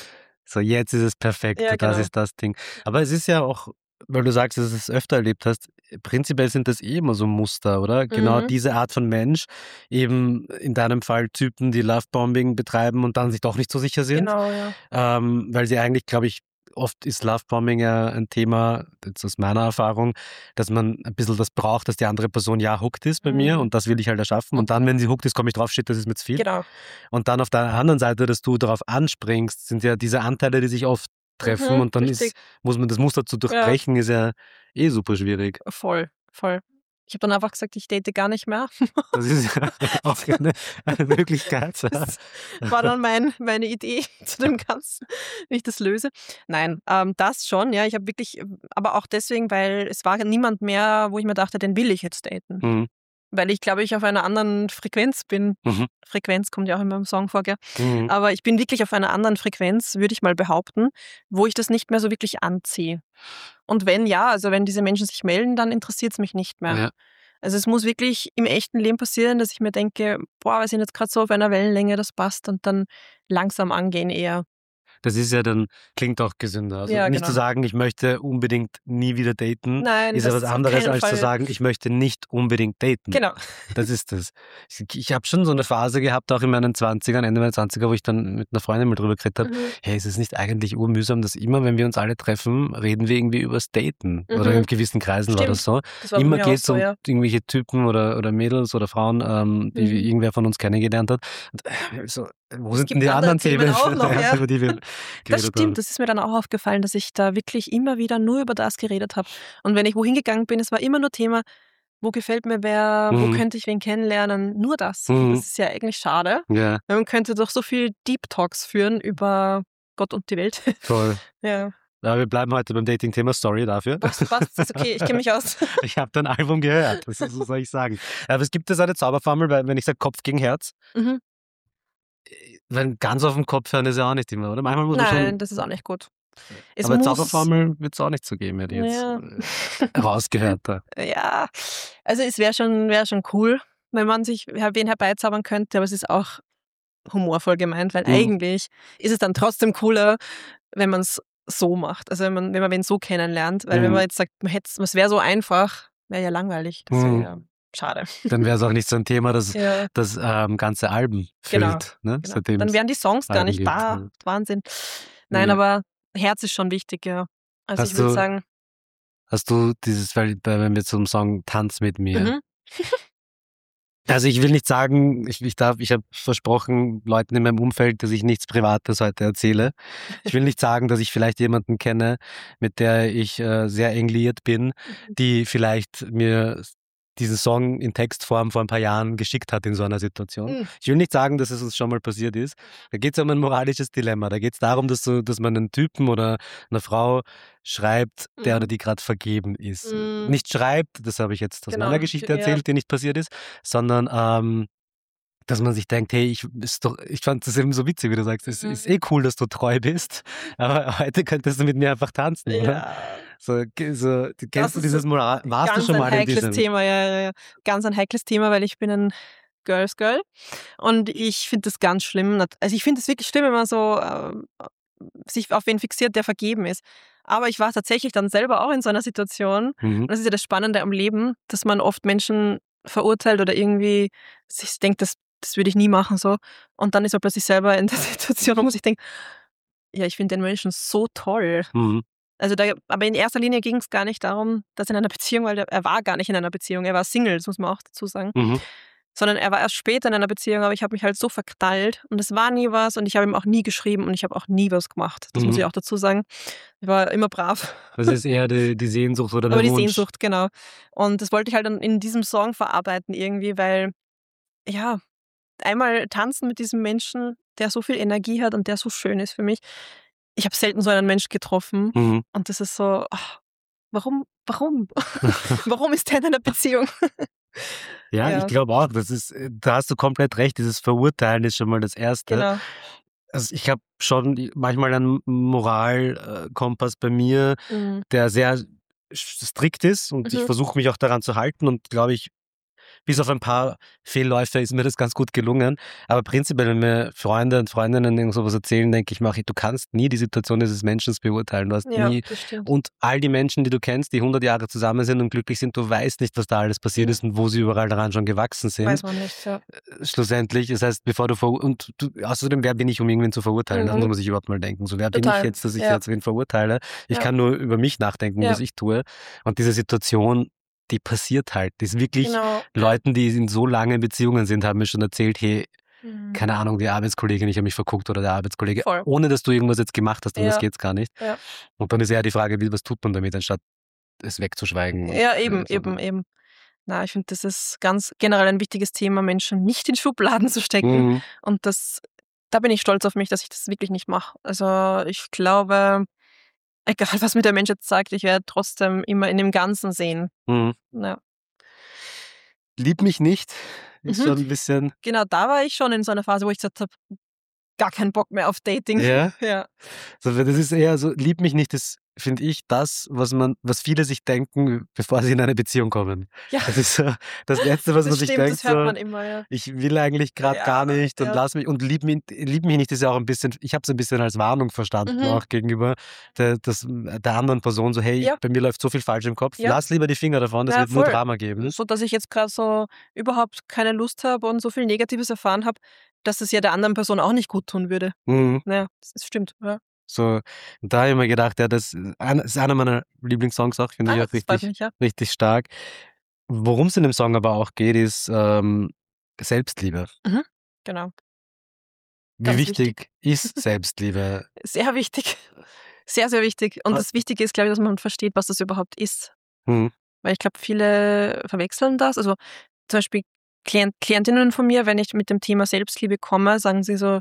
So, jetzt ist es perfekt, Ja, das genau. ist das Ding. Aber es ist ja auch, weil du sagst, dass du es öfter erlebt hast, prinzipiell sind das eh immer so Muster, oder? Genau Mhm. diese Art von Mensch, eben in deinem Fall Typen, die Lovebombing betreiben und dann sich doch nicht so sicher sind, Genau, ja. ähm, weil sie eigentlich, glaube ich, oft ist Lovebombing ja ein Thema, jetzt aus meiner Erfahrung, dass man ein bisschen das braucht, dass die andere Person ja hooked ist bei mir Mhm. und das will ich halt erschaffen und dann, wenn sie hooked ist, komme ich drauf, shit, das ist mir zu viel. Genau. Und dann auf der anderen Seite, dass du darauf anspringst, sind ja diese Anteile, die sich oft treffen Mhm, und dann richtig. ist, muss man das Muster zu durchbrechen, ist ja eh super schwierig. Voll, voll. Ich habe dann einfach gesagt, ich date gar nicht mehr. Das ist ja auch eine, eine Möglichkeit. Ja. Das war dann mein, meine Idee zu dem Ganzen, wie ich das löse. Nein, ähm, das schon, ja. Ich habe wirklich, aber auch deswegen, weil es war niemand mehr, wo ich mir dachte, den will ich jetzt daten. Mhm. Weil ich, glaube ich, auf einer anderen Frequenz bin. Mhm. Frequenz kommt ja auch in meinem Song vor, gell? Mhm. Aber ich bin wirklich auf einer anderen Frequenz, würde ich mal behaupten, wo ich das nicht mehr so wirklich anziehe. Und wenn ja, also wenn diese Menschen sich melden, dann interessiert es mich nicht mehr. Ja. Also es muss wirklich im echten Leben passieren, dass ich mir denke, boah, wir sind jetzt gerade so auf einer Wellenlänge, das passt und dann langsam angehen eher. Das ist ja dann, klingt auch gesünder. Also Ja, nicht genau. zu sagen, ich möchte unbedingt nie wieder daten, Nein, ist ja das was auf anderes, keinen als zu Fall. sagen, ich möchte nicht unbedingt daten. Genau. Das ist das. Ich, ich habe schon so eine Phase gehabt, auch in meinen Zwanzigern, Ende meiner Zwanziger, wo ich dann mit einer Freundin mal drüber geredet habe, Mhm. hey, ist es nicht eigentlich urmühsam, dass immer, wenn wir uns alle treffen, reden wir irgendwie übers Daten? Mhm. Oder in gewissen Kreisen war das so. Das war bei Immer mir auch geht es so, um ja. irgendwelche Typen oder, oder Mädels oder Frauen, ähm, die Mhm. irgendwer von uns kennengelernt hat. Und, äh, so, wo Es sind denn gibt die andere anderen Themen Themen, auch noch, ja. über die wir Das geredet haben? stimmt, das ist mir dann auch aufgefallen, dass ich da wirklich immer wieder nur über das geredet habe. Und wenn ich wohin gegangen bin, es war immer nur Thema, wo gefällt mir wer, wo Mhm. könnte ich wen kennenlernen, nur das. Und Mhm. das ist ja eigentlich schade. Ja, Man könnte doch so viel Deep Talks führen über Gott und die Welt. voll. Ja, Ja, wir bleiben heute beim Dating-Thema. Sorry dafür. passt, passt, ist okay, ich kenne mich aus. Ich habe dein Album gehört, was was soll ich sagen? Aber es gibt ja so eine Zauberformel, weil wenn ich sage Kopf gegen Herz, Mhm. wenn ganz auf den Kopf hören ist ja auch nicht immer, oder? Manchmal muss man Nein, schon. das ist auch nicht gut. Es Aber muss, Zauberformel wird es auch nicht so geben, hätte ich jetzt Ja. äh, rausgehört. Da. ja, also es wäre schon, wär schon cool, wenn man sich wen herbeizaubern könnte, aber es ist auch humorvoll gemeint, weil Mhm. eigentlich ist es dann trotzdem cooler, wenn man es so macht. Also wenn man, wenn man wen so kennenlernt, weil wenn Mhm. man jetzt sagt, man hätte es wäre so einfach, wäre ja langweilig. Das wäre Mhm. ja schade. Dann wäre es auch nicht so ein Thema, das, Ja, das ähm, ganze Alben füllt. Genau, Ne? genau. Seitdem Dann es wären die Songs gar Alben nicht gibt. da. Ja. Wahnsinn. Nein, Ja. aber Herz ist schon wichtig, ja. Also Hast ich würde du- sagen, Hast du dieses, weil bei- wenn wir zum Song Tanz mit mir, mhm. also ich will nicht sagen, ich, ich darf, ich habe versprochen Leuten in meinem Umfeld, dass ich nichts Privates heute erzähle. Ich will nicht sagen, dass ich vielleicht jemanden kenne, mit der ich äh, sehr eng liiert bin, die vielleicht mir diesen Song in Textform vor ein paar Jahren geschickt hat in so einer Situation. Mhm. Ich will nicht sagen, dass es uns schon mal passiert ist. Da geht es um ein moralisches Dilemma. Da geht es darum, dass, du, dass man einen Typen oder einer Frau schreibt, der Mhm. oder die gerade vergeben ist. Mhm. Nicht schreibt, das habe ich jetzt aus Genau, meiner Geschichte ja. erzählt, die nicht passiert ist, sondern ähm, dass man sich denkt, hey, ich ist doch, ich fand das eben so witzig, wie du sagst, es Mhm. ist eh cool, dass du treu bist, aber heute könntest du mit mir einfach tanzen, oder? Ja. So, ge- so du- Das kennst du ist dieses so Moral? Warst du ganz schon ein mal in heikles diesem? Thema, ja, ja, ja. Ganz ein heikles Thema, weil ich bin ein Girls Girl und ich finde das ganz schlimm. Nat- Also ich finde es wirklich schlimm, wenn man so ähm, sich auf wen fixiert, der vergeben ist. Aber ich war tatsächlich dann selber auch in so einer Situation. Mhm. Und das ist ja das Spannende am Leben, dass man oft Menschen verurteilt oder irgendwie sich denkt, das, das würde ich nie machen so. Und dann ist man plötzlich selber in der Situation, wo man sich denkt, ja, ich finde den Menschen so toll. Mhm. Also da, aber in erster Linie ging es gar nicht darum, dass er in einer Beziehung, weil der, er war gar nicht in einer Beziehung, er war Single, das muss man auch dazu sagen. Mhm. Sondern er war erst später in einer Beziehung, aber ich habe mich halt so verknallt und es war nie was und ich habe ihm auch nie geschrieben und ich habe auch nie was gemacht. Das muss Mhm. ich auch dazu sagen. Ich war immer brav. Das ist eher die, die Sehnsucht oder der Aber die Wunsch. Sehnsucht, genau. Und das wollte ich halt dann in diesem Song verarbeiten irgendwie, weil, ja, einmal tanzen mit diesem Menschen, der so viel Energie hat und der so schön ist für mich. Ich habe selten so einen Menschen getroffen Mhm. und das ist so, ach, warum, warum? Warum ist der in einer Beziehung? Ja, Ja. ich glaube auch, das ist, äh, da hast du komplett recht, dieses Verurteilen ist schon mal das Erste. Genau. Also ich habe schon manchmal einen Moralkompass bei mir, Mhm. der sehr strikt ist und ich Mhm. versuche mich auch daran zu halten und glaube ich, bis auf ein paar Fehlläufe ist mir das ganz gut gelungen. Aber prinzipiell, wenn mir Freunde und Freundinnen irgend sowas erzählen, denke ich, Machi, du kannst nie die Situation dieses Menschen beurteilen. Du hast Ja, nie. das stimmt. Und all die Menschen, die du kennst, die hundert Jahre zusammen sind und glücklich sind, du weißt nicht, was da alles passiert Mhm. ist und wo sie überall daran schon gewachsen sind. Weiß man nicht, ja. Schlussendlich, das heißt, bevor du ver und du, außerdem, wer bin ich, um irgendwen zu verurteilen? Das Mhm. muss man sich überhaupt mal denken. So, wer bin Total, ich jetzt, dass ich ja. jetzt wen verurteile? Ich Ja. kann nur über mich nachdenken, Ja. was ich tue. Und diese Situation, die passiert halt. Die ist wirklich Genau. Leuten, die in so langen Beziehungen sind, haben mir schon erzählt, hey, Mhm. keine Ahnung, die Arbeitskollegin, ich habe mich verguckt oder der Arbeitskollege, Voll. ohne dass du irgendwas jetzt gemacht hast, anders Ja. geht's gar nicht. Ja. Und dann ist eher die Frage, wie, was tut man damit, anstatt es wegzuschweigen. Ja, Und, eben, äh, so. eben, eben. Na, ich finde, das ist ganz generell ein wichtiges Thema, Menschen nicht in Schubladen zu stecken. Mhm. Und das, da bin ich stolz auf mich, dass ich das wirklich nicht mache. Also ich glaube, egal was mir der Mensch jetzt sagt, ich werde trotzdem immer in dem Ganzen sehen. Mhm. Ja. Lieb mich nicht, ist Mhm. schon ein bisschen. Genau, da war ich schon in so einer Phase, wo ich gesagt habe, gar keinen Bock mehr auf Dating. Ja? Ja. So, das ist eher so, lieb mich nicht, das finde ich, das, was man, was viele sich denken, bevor sie in eine Beziehung kommen. Ja. Das ist so das Letzte, was Das man sich stimmt, denkt, das hört so, man immer, ja. ich will eigentlich gerade Ja, gar nicht und ja. lass mich und lieb mich, lieb mich nicht, ist ja auch ein bisschen, ich habe es ein bisschen als Warnung verstanden, Mhm. auch gegenüber der, das, der anderen Person, so hey, Ja. bei mir läuft so viel falsch im Kopf, Ja. lass lieber die Finger davon, das Ja, wird nur voll. Drama geben. So, dass ich jetzt gerade so überhaupt keine Lust habe und so viel Negatives erfahren habe, dass es ja der anderen Person auch nicht gut tun würde. Mhm. Naja, das ist- stimmt. Ja. So, und da habe ich mir gedacht, ja, das ist ein- ist einer meiner Lieblingssongs auch, finde Ah, ich auch das freut richtig, mich, ja. richtig stark. Worum es in dem Song aber auch geht, ist ähm, Selbstliebe. Mhm. Genau. Wie Ganz wichtig ist Selbstliebe? Sehr wichtig. Sehr, sehr wichtig. Und Ah. das Wichtige ist, glaube ich, dass man versteht, was das überhaupt ist. Hm. Weil ich glaube, viele verwechseln das. Also zum Beispiel Klient, Klientinnen von mir, wenn ich mit dem Thema Selbstliebe komme, sagen sie so,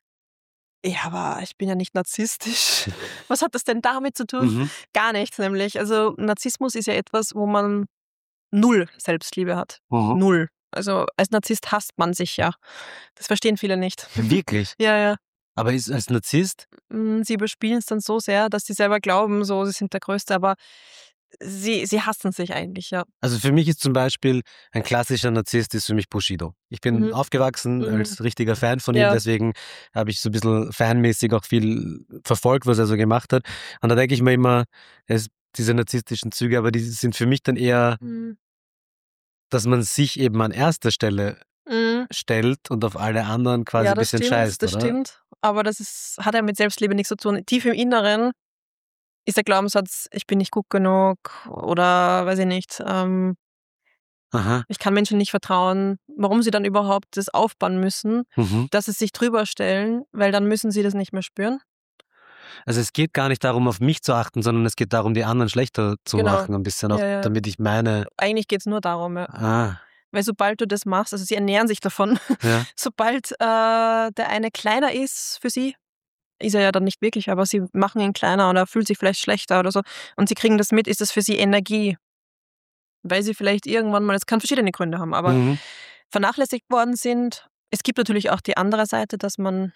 ja, aber ich bin ja nicht narzisstisch. Was hat das denn damit zu tun? Mhm. Gar nichts nämlich. Also Narzissmus ist ja etwas, wo man null Selbstliebe hat. Mhm. Null. Also als Narzisst hasst man sich ja. Das verstehen viele nicht. Wirklich? Ja, ja. Aber ist als Narzisst? Mm, Sie überspielen es dann so sehr, dass sie selber glauben, so sie sind der Größte, aber sie, sie hassen sich eigentlich, ja. Also für mich ist zum Beispiel ein klassischer Narzisst ist für mich Bushido. Ich bin Mhm. aufgewachsen Mhm. als richtiger Fan von ihm, Ja. deswegen habe ich so ein bisschen fanmäßig auch viel verfolgt, was er so gemacht hat. Und da denke ich mir immer, es, diese narzisstischen Züge, aber die sind für mich dann eher, Mhm. dass man sich eben an erster Stelle Mhm. stellt und auf alle anderen quasi Ja, ein das bisschen stimmt, scheißt, das oder? stimmt. Aber das ist, hat ja mit Selbstliebe nichts zu tun. Tief im Inneren ist der Glaubenssatz, ich bin nicht gut genug oder weiß ich nicht, ähm, Aha. ich kann Menschen nicht vertrauen, warum sie dann überhaupt das aufbauen müssen, Mhm. dass sie sich drüber stellen, weil dann müssen sie das nicht mehr spüren. Also es geht gar nicht darum, auf mich zu achten, sondern es geht darum, die anderen schlechter zu Genau. machen, ein bisschen auch, Ja, ja. damit ich meine, Eigentlich geht es nur darum, ja. ah, Weil sobald du das machst, also sie ernähren sich davon, ja, sobald äh, der eine kleiner ist für sie, ist er ja dann nicht wirklich, aber sie machen ihn kleiner oder er fühlt sich vielleicht schlechter oder so und sie kriegen das mit, ist das für sie Energie. Weil sie vielleicht irgendwann mal, es kann verschiedene Gründe haben, aber mhm. vernachlässigt worden sind. Es gibt natürlich auch die andere Seite, dass man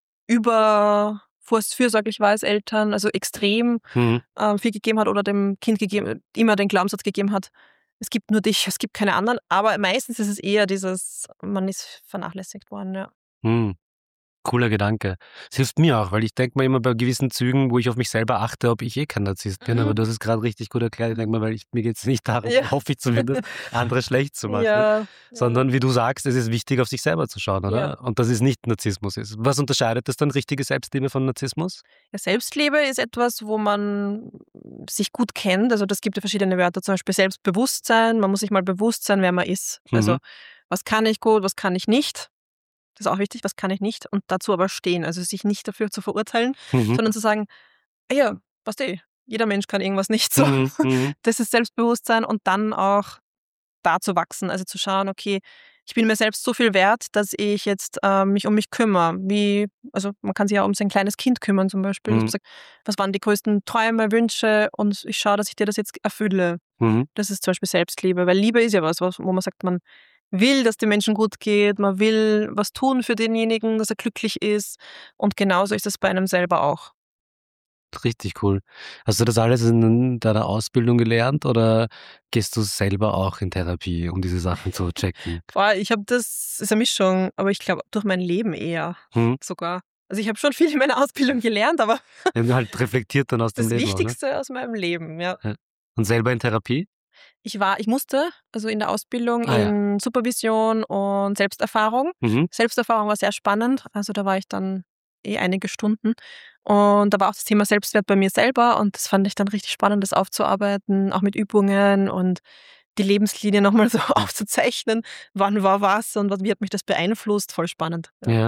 über fürsorglich war als Eltern, also extrem Mhm. äh, viel gegeben hat oder dem Kind gegeben, immer den Glaubenssatz gegeben hat, es gibt nur dich, es gibt keine anderen. Aber meistens ist es eher dieses, man ist vernachlässigt worden, ja. Hm, cooler Gedanke. Es hilft mir auch, weil ich denke mir immer bei gewissen Zügen, wo ich auf mich selber achte, ob ich eh kein Narzisst bin, Mhm. aber du hast es gerade richtig gut erklärt. Ich denke mal, weil ich, mir geht es nicht darum, Ja. hoffe ich zumindest, andere schlecht zu machen, Ja, sondern wie du sagst, es ist wichtig, auf sich selber zu schauen, oder? Ja. Und dass es nicht Narzissmus ist. Was unterscheidet das dann, richtige Selbstliebe von Narzissmus? ja, Selbstliebe ist etwas, wo man sich gut kennt. Also das gibt ja verschiedene Wörter, zum Beispiel Selbstbewusstsein. Man muss sich mal bewusst sein, wer man ist. Also Mhm. was kann ich gut, was kann ich nicht. Das ist auch wichtig, was kann ich nicht. Und dazu aber stehen, also sich nicht dafür zu verurteilen, Mhm. sondern zu sagen, ja, was eh, jeder Mensch kann irgendwas nicht so. Mhm. Mhm. Das ist Selbstbewusstsein und dann auch da zu wachsen, also zu schauen, okay, ich bin mir selbst so viel wert, dass ich jetzt äh, mich um mich kümmere. Wie, also man kann sich ja um sein kleines Kind kümmern zum Beispiel. Dass Mhm. man sagt, was waren die größten Träume, Wünsche und ich schaue, dass ich dir das jetzt erfülle. Mhm. Das ist zum Beispiel Selbstliebe, weil Liebe ist ja was, was- wo man sagt, man will, dass den Menschen gut geht, man will was tun für denjenigen, dass er glücklich ist und genauso ist es bei einem selber auch. Richtig cool. Hast du das alles in deiner Ausbildung gelernt oder gehst du selber auch in Therapie, um diese Sachen zu checken? Boah, ich habe das, ist eine Mischung, aber ich glaube durch mein Leben eher Hm? sogar. Also ich habe schon viel in meiner Ausbildung gelernt, aber Wenn du halt reflektiert dann aus dem das Leben auch, ne? Wichtigste aus meinem Leben, ja. Ja. Und selber in Therapie? Ich war, ich musste, also in der Ausbildung Ah, ja. in Supervision und Selbsterfahrung. Mhm. Selbsterfahrung war sehr spannend, also da war ich dann eh einige Stunden. Und da war auch das Thema Selbstwert bei mir selber und das fand ich dann richtig spannend, das aufzuarbeiten, auch mit Übungen und die Lebenslinie nochmal so aufzuzeichnen, wann war was und was, wie hat mich das beeinflusst, voll spannend. Ja. Ja.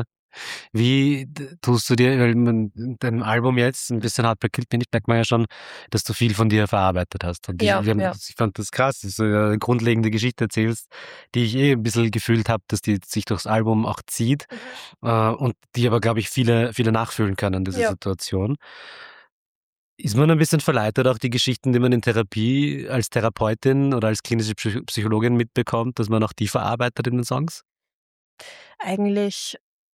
Wie d- tust du dir, weil man in deinem Album jetzt ein bisschen Heartbreak Killed Me Nicht, merkt man ja schon, dass du viel von dir verarbeitet hast. Und Ja, ich, wir haben, ja. ich fand das krass, dass du eine grundlegende Geschichte erzählst, die ich eh ein bisschen gefühlt habe, dass die sich durchs Album auch zieht äh, und die aber, glaube ich, viele, viele nachfühlen können, diese Ja. Situation. Ist man ein bisschen verleitet, auch die Geschichten, die man in Therapie als Therapeutin oder als klinische Psych- Psychologin mitbekommt, dass man auch die verarbeitet in den Songs? Eigentlich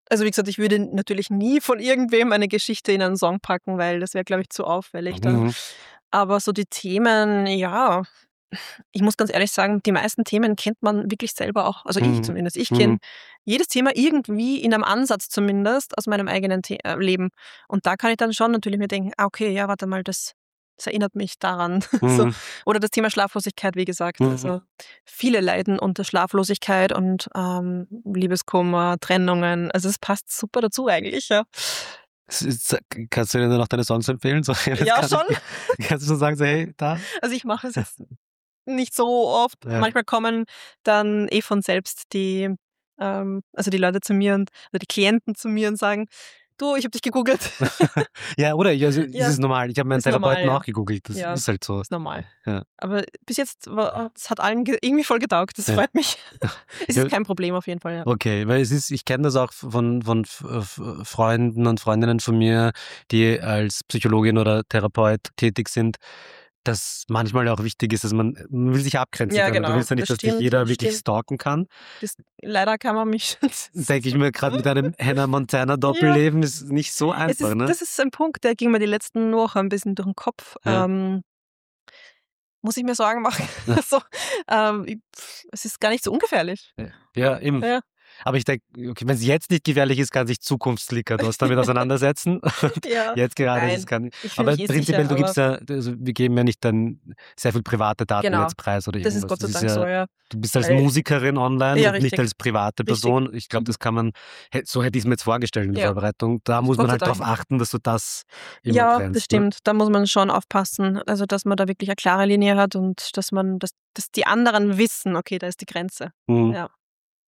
Also wie gesagt, ich würde natürlich nie von irgendwem eine Geschichte in einen Song packen, weil das wäre, glaube ich, zu auffällig dann. Mhm. Aber so die Themen, ja, ich muss ganz ehrlich sagen, die meisten Themen kennt man wirklich selber auch. Also ich Mhm. zumindest. Ich Mhm. kenne jedes Thema irgendwie in einem Ansatz zumindest aus meinem eigenen The äh, Leben. Und da kann ich dann schon natürlich mir denken, ah, okay, ja, warte mal, das, das erinnert mich daran. So. Mhm. Oder das Thema Schlaflosigkeit, wie gesagt. Mhm. Also viele leiden unter Schlaflosigkeit und ähm, Liebeskummer, Trennungen. Also es passt super dazu eigentlich, ja. Es ist- Kannst du dir noch deine Songs empfehlen? So, jetzt Ja, kann schon. ich- Kannst du schon sagen, so, hey, da? Also ich mache es jetzt nicht so oft. Ja. Manchmal kommen dann eh von selbst die, ähm, also die Leute zu mir und also die Klienten zu mir und sagen, du, ich habe dich gegoogelt. Ja, oder? Ja, also, Ja. das ist normal. Ich habe meinen Ist normal, Therapeuten ja. auch gegoogelt. Das Ja. ist halt so. Ist normal. Ja. Aber bis jetzt war es hat allen ge- irgendwie voll getaugt. Das Ja. freut mich. Es Ja. ist kein Problem auf jeden Fall. Ja. Okay, weil es ist, ich kenne das auch von, von F- F- Freunden und Freundinnen von mir, die als Psychologin oder Therapeut tätig sind, dass manchmal auch wichtig ist, dass man, man will sich abgrenzen Ja, können. genau. Du willst ja nicht, Das dass dich stimmt, jeder das wirklich stimmt. stalken kann. Das, leider kann man mich. Denke ich mir gerade mit einem Hannah Montana Doppelleben ist nicht so Es einfach, ist, ne? das ist ein Punkt, der ging mir die letzten Wochen ein bisschen durch den Kopf. Ja. Ähm, muss ich mir Sorgen machen? Also, ähm, ich- pff, es ist gar nicht so ungefährlich. Ja, eben. Ja. Aber ich denke, okay, wenn es jetzt nicht gefährlich ist, kann sich Zukunftsslicker das damit auseinandersetzen. Ja. Jetzt gerade ist Nein, es gar nicht. ich fühle Aber mich eh prinzipiell, sicher, du gibst ja, also wir geben ja nicht dann sehr viel private Daten Genau. jetzt preis oder Das irgendwas. ist Gott sei Das Dank ja, so, ja. Du bist als Weil- Musikerin online Ja, und nicht richtig. als private Richtig. Person. Ich glaube, das kann man, hä- so hätte ich es mir jetzt vorgestellt in der Ja. Vorbereitung. Da muss Gott man sei halt darauf Dank. achten, dass du das immer Ja, trennst. das stimmt. Da muss man schon aufpassen. Also, dass man da wirklich eine klare Linie hat und dass man, dass, dass die anderen wissen, okay, da ist die Grenze. Ne? Mhm. Ja.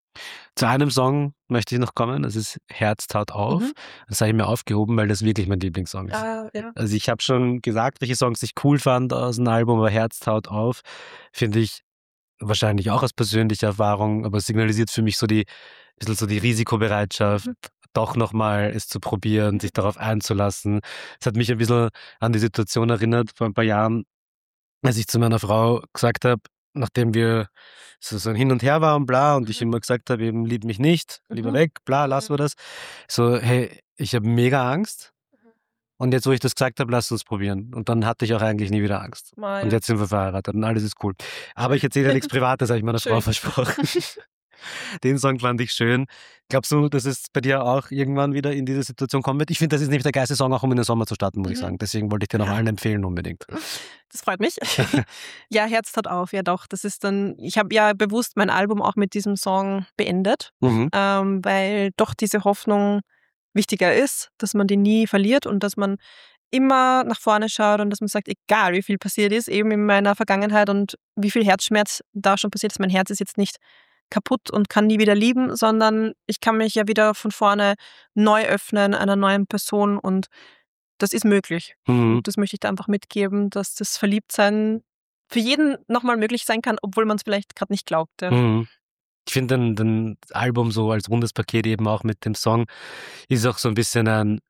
Zu einem Song möchte ich noch kommen, das ist Herz taut auf. Mhm. Das habe ich mir aufgehoben, weil das wirklich mein Lieblingssong ist. Ah, ja. Also ich habe schon gesagt, welche Songs ich cool fand aus dem Album, aber Herz taut auf, finde ich wahrscheinlich auch aus persönlicher Erfahrung, aber es signalisiert für mich so die, bisschen so die Risikobereitschaft, Mhm. doch nochmal es zu probieren, Mhm. sich darauf einzulassen. Es hat mich ein bisschen an die Situation erinnert vor ein paar Jahren, als ich zu meiner Frau gesagt habe, nachdem wir so, so ein Hin und Her waren, bla, und ich Mhm. immer gesagt habe, eben lieb mich nicht, lieber Mhm. weg, bla, lassen wir das. So, hey, ich habe mega Angst. Und jetzt, wo ich das gesagt habe, lass uns probieren. Und dann hatte ich auch eigentlich nie wieder Angst. Mal, Und ja. jetzt sind wir verheiratet und alles ist cool. Aber ich erzähle ja nichts Privates, habe ich meiner Frau Schön. versprochen. Den Song fand ich schön. Glaubst du, dass es bei dir auch irgendwann wieder in diese Situation kommen wird? Ich finde, das ist nämlich der geilste Song, auch um in den Sommer zu starten, muss ich Mhm. sagen. Deswegen wollte ich dir noch Ja. allen empfehlen unbedingt. Das freut mich. Ja, Herz tat auf, ja doch. Das ist dann, ich habe ja bewusst mein Album auch mit diesem Song beendet, Mhm. ähm, weil doch diese Hoffnung wichtiger ist, dass man die nie verliert und dass man immer nach vorne schaut und dass man sagt, egal wie viel passiert ist, eben in meiner Vergangenheit und wie viel Herzschmerz da schon passiert ist, mein Herz ist jetzt nicht kaputt und kann nie wieder lieben, sondern ich kann mich ja wieder von vorne neu öffnen einer neuen Person und das ist möglich. Mhm. Und das möchte ich da einfach mitgeben, dass das Verliebtsein für jeden nochmal möglich sein kann, obwohl man es vielleicht gerade nicht glaubt. Ja. Mhm. Ich finde dann, dann das Album so als rundes Paket eben auch mit dem Song ist auch so ein bisschen ein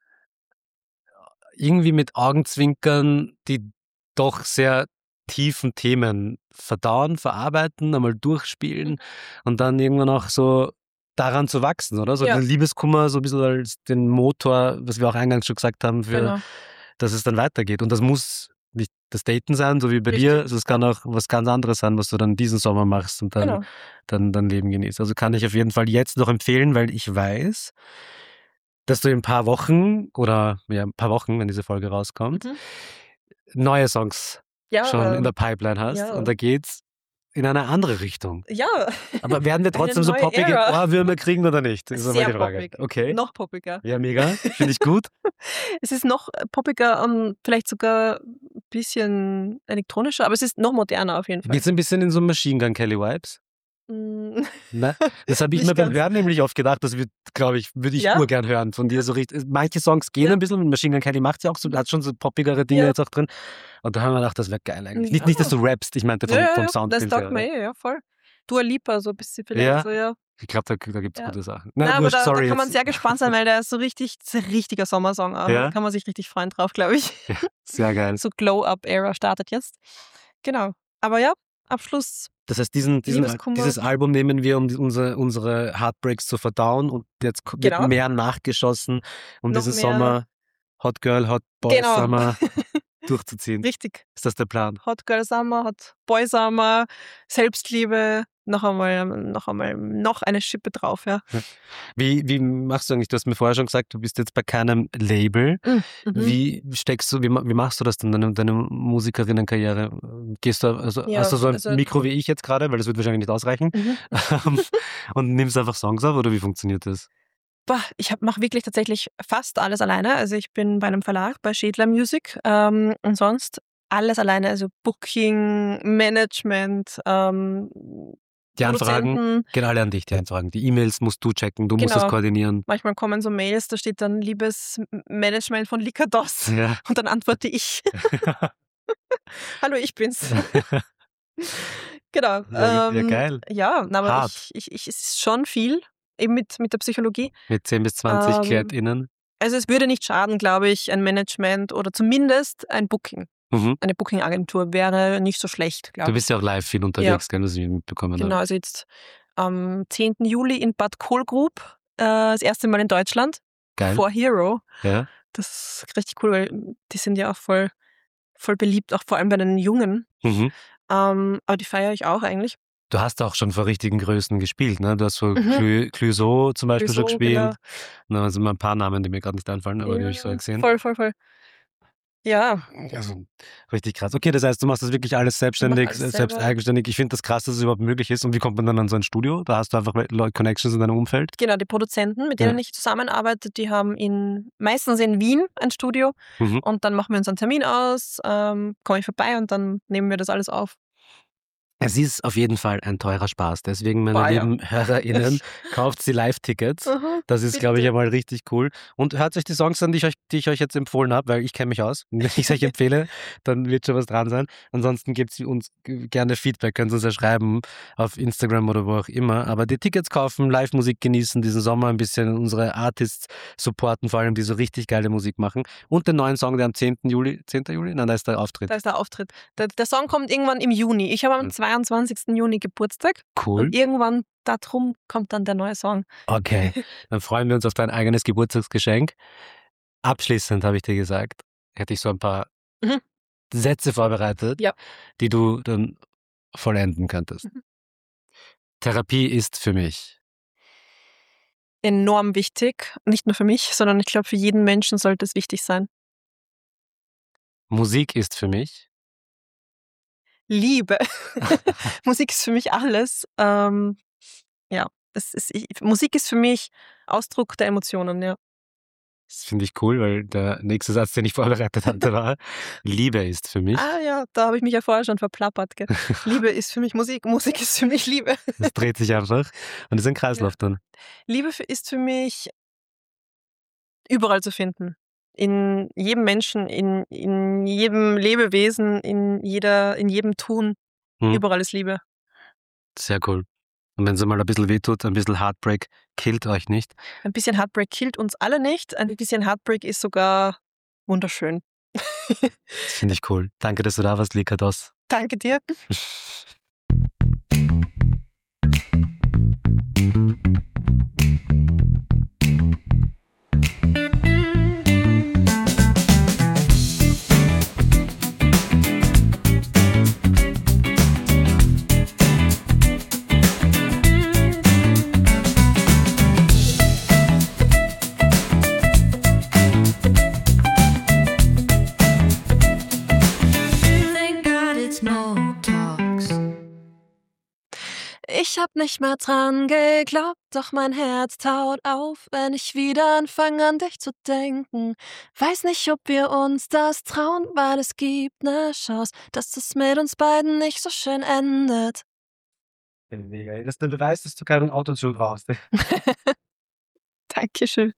irgendwie mit Augenzwinkern die doch sehr tiefen Themen verdauen, verarbeiten, einmal durchspielen und dann irgendwann auch so daran zu wachsen, oder? So Ja. den Liebeskummer so ein bisschen als den Motor, was wir auch eingangs schon gesagt haben, für, Genau. dass es dann weitergeht. Und das muss nicht das Daten sein, so wie bei Richtig. dir. Also es kann auch was ganz anderes sein, was du dann diesen Sommer machst und dann, Genau. dann dein Leben genießt. Also kann ich auf jeden Fall jetzt noch empfehlen, weil ich weiß, dass du in ein paar Wochen oder ja, ein paar Wochen, wenn diese Folge rauskommt, Mhm. neue Songs Ja, schon in der Pipeline hast. ja. Und da geht's in eine andere Richtung. ja. Aber werden wir trotzdem so neue poppige Ära. Ohrwürmer kriegen oder nicht? Das ist aber Sehr die Frage. poppig. Okay. Noch poppiger. Ja, mega. Finde ich gut. Es ist noch äh, poppiger und vielleicht sogar ein bisschen elektronischer, aber es ist noch moderner auf jeden Fall. Geht's ein bisschen in so Machine Gun Kelly Vibes? Mm, Ne? Das habe ich Nicht mir beim ganz. Hören nämlich oft gedacht, das wird, glaube ich, würde ich Ja? urgern hören von dir. So richtig. Manche Songs gehen Ja. ein bisschen, Machine Gun Kelly macht ja auch so, hat schon so poppigere Dinge Ja. jetzt auch drin. Und da haben wir gedacht, das wäre geil eigentlich. Nicht, Ja. nicht, dass du rappst, ich meinte vom, ja, ja, vom ja, das Soundbild taugt her. mir eh, ja, voll. Dua Lipa, so ein bisschen vielleicht. Ja. So, ja. Ich glaube, da, da gibt es Ja. gute Sachen. Na, Na, aber wurscht, da, sorry. da kann man jetzt. sehr gespannt sein, weil der ist so richtig, das ist ein richtiger Sommersong. auch. Ja? Da kann man sich richtig freuen drauf, glaube ich. Sehr geil. So Glow-Up-Era startet jetzt. Genau. Aber ja, Abschluss. Das heißt, diesen, diesen, Liebeskummer. dieses Album nehmen wir, um die, unsere, unsere Heartbreaks zu verdauen und jetzt ko- wird Genau. mehr nachgeschossen, um Noch diesen mehr. Sommer Hot Girl, Hot Boy Genau. Summer durchzuziehen. Richtig. Ist das der Plan? Hot Girl Summer, Hot Boy Summer, Selbstliebe, noch einmal, noch einmal, noch eine Schippe drauf, ja. Wie, wie machst du eigentlich, du hast mir vorher schon gesagt, du bist jetzt bei keinem Label. Mhm. Wie steckst du, wie, ma- wie machst du das denn, deine, deine Musikerinnenkarriere? Gehst du, also Ja, hast du so ein also- Mikro wie ich jetzt gerade, weil das wird wahrscheinlich nicht ausreichen, Mhm. und nimmst einfach Songs auf oder wie funktioniert das? Boah, ich mache wirklich tatsächlich fast alles alleine. Also ich bin bei einem Verlag, bei Schädler Music, ähm, und sonst alles alleine. Also Booking, Management, ähm, Die Anfragen Produzenten. gehen alle an dich, die Anfragen. Die E-Mails musst du checken, du musst Genau. das koordinieren. Manchmal kommen so Mails, da steht dann liebes Management von Likados Ja. und dann antworte ich. Hallo, ich bin's. Genau. Ja, ja, ähm, geil. Ja, na, aber Hart. ich, ich, ich, es ist schon viel, eben mit, mit der Psychologie. Mit zehn bis zwanzig Ähm, KlientInnen. Also es würde nicht schaden, glaube ich, ein Management oder zumindest ein Booking. Mhm. Eine Booking-Agentur wäre nicht so schlecht, glaube Du ich. bist ja auch live viel unterwegs, gell, was ich mitbekommen Genau, habe. also jetzt am zehnten Juli in Bad Kohlgrub, äh, das erste Mal in Deutschland, Geil. For Hero. Ja. Das ist richtig cool, weil die sind ja auch voll, voll beliebt, auch vor allem bei den Jungen. Mhm. Ähm, aber die feiere ich auch eigentlich. Du hast auch schon vor richtigen Größen gespielt, ne? Du hast vor Mhm. Clü- Clouseau zum Beispiel schon Clouseau, gespielt. genau. Na, also mal ein paar Namen, die mir gerade nicht einfallen, aber die habe ich so Ja, gesehen. Voll, voll, voll. Ja, Also, richtig krass. Okay, das heißt, du machst das wirklich alles selbstständig, alles selbst selber. eigenständig. Ich finde das krass, dass es überhaupt möglich ist. Und wie kommt man dann an so ein Studio? Da hast du einfach Leute Connections in deinem Umfeld. genau, die Produzenten, mit denen Ja. ich zusammenarbeite, die haben in, meistens in Wien ein Studio Mhm. und dann machen wir uns einen Termin aus, ähm, komme ich vorbei und dann nehmen wir das alles auf. Es ist auf jeden Fall ein teurer Spaß. Deswegen, meine Boah, ja. lieben HörerInnen, kauft sie Live-Tickets. Aha, Das ist, glaube ich, bitte. einmal richtig cool. Und hört euch die Songs an, die ich euch, die ich euch jetzt empfohlen habe, weil ich kenne mich aus. Wenn ich es euch empfehle, dann wird schon was dran sein. Ansonsten gebt uns g- gerne Feedback, könnt ihr uns ja schreiben auf Instagram oder wo auch immer. Aber die Tickets kaufen, Live-Musik genießen, diesen Sommer ein bisschen unsere Artists supporten, vor allem die so richtig geile Musik machen. Und den neuen Song, der am zehnten Juli, zehnten Juli? Nein, da ist der Auftritt. Da ist der Auftritt. Der, der Song kommt irgendwann im Juni. Ich habe am Mhm. zweiundzwanzigsten Juni Geburtstag Cool. und irgendwann darum kommt dann der neue Song. Okay, dann freuen wir uns auf dein eigenes Geburtstagsgeschenk. Abschließend habe ich dir gesagt, hätte ich so ein paar Mhm. Sätze vorbereitet, Ja. die du dann vollenden könntest. Mhm. Therapie ist für mich. Enorm wichtig. Nicht nur für mich, sondern ich glaube, für jeden Menschen sollte es wichtig sein. Musik ist für mich. Liebe. Musik ist für mich alles. Ähm, ja, es ist, ich, Musik ist für mich Ausdruck der Emotionen, ja. Das finde ich cool, weil der nächste Satz, den ich vorbereitet hatte, war Liebe ist für mich. Ah ja, da habe ich mich ja vorher schon verplappert. Gell? Liebe ist für mich Musik, Musik ist für mich Liebe. Das dreht sich einfach und ist ein Kreislauf dann. Liebe für- ist für mich überall zu finden. In jedem Menschen, in, in jedem Lebewesen, in, jeder, in jedem Tun. Hm. Überall ist Liebe. Sehr cool. Und wenn es mal ein bisschen wehtut, ein bisschen Heartbreak, killt euch nicht. Ein bisschen Heartbreak killt uns alle nicht. Ein bisschen Heartbreak ist sogar wunderschön. Das finde ich cool. Danke, dass du da warst, Likados. Danke dir. Thank God it's no talks. Ich hab nicht mehr dran geglaubt, doch mein Herz taut auf, wenn ich wieder anfange an dich zu denken. Weiß nicht, ob wir uns das trauen, weil es gibt ne Chance, dass das mit uns beiden nicht so schön endet. Das ist der Beweis, dass du keinen Autotune brauchst. Dankeschön.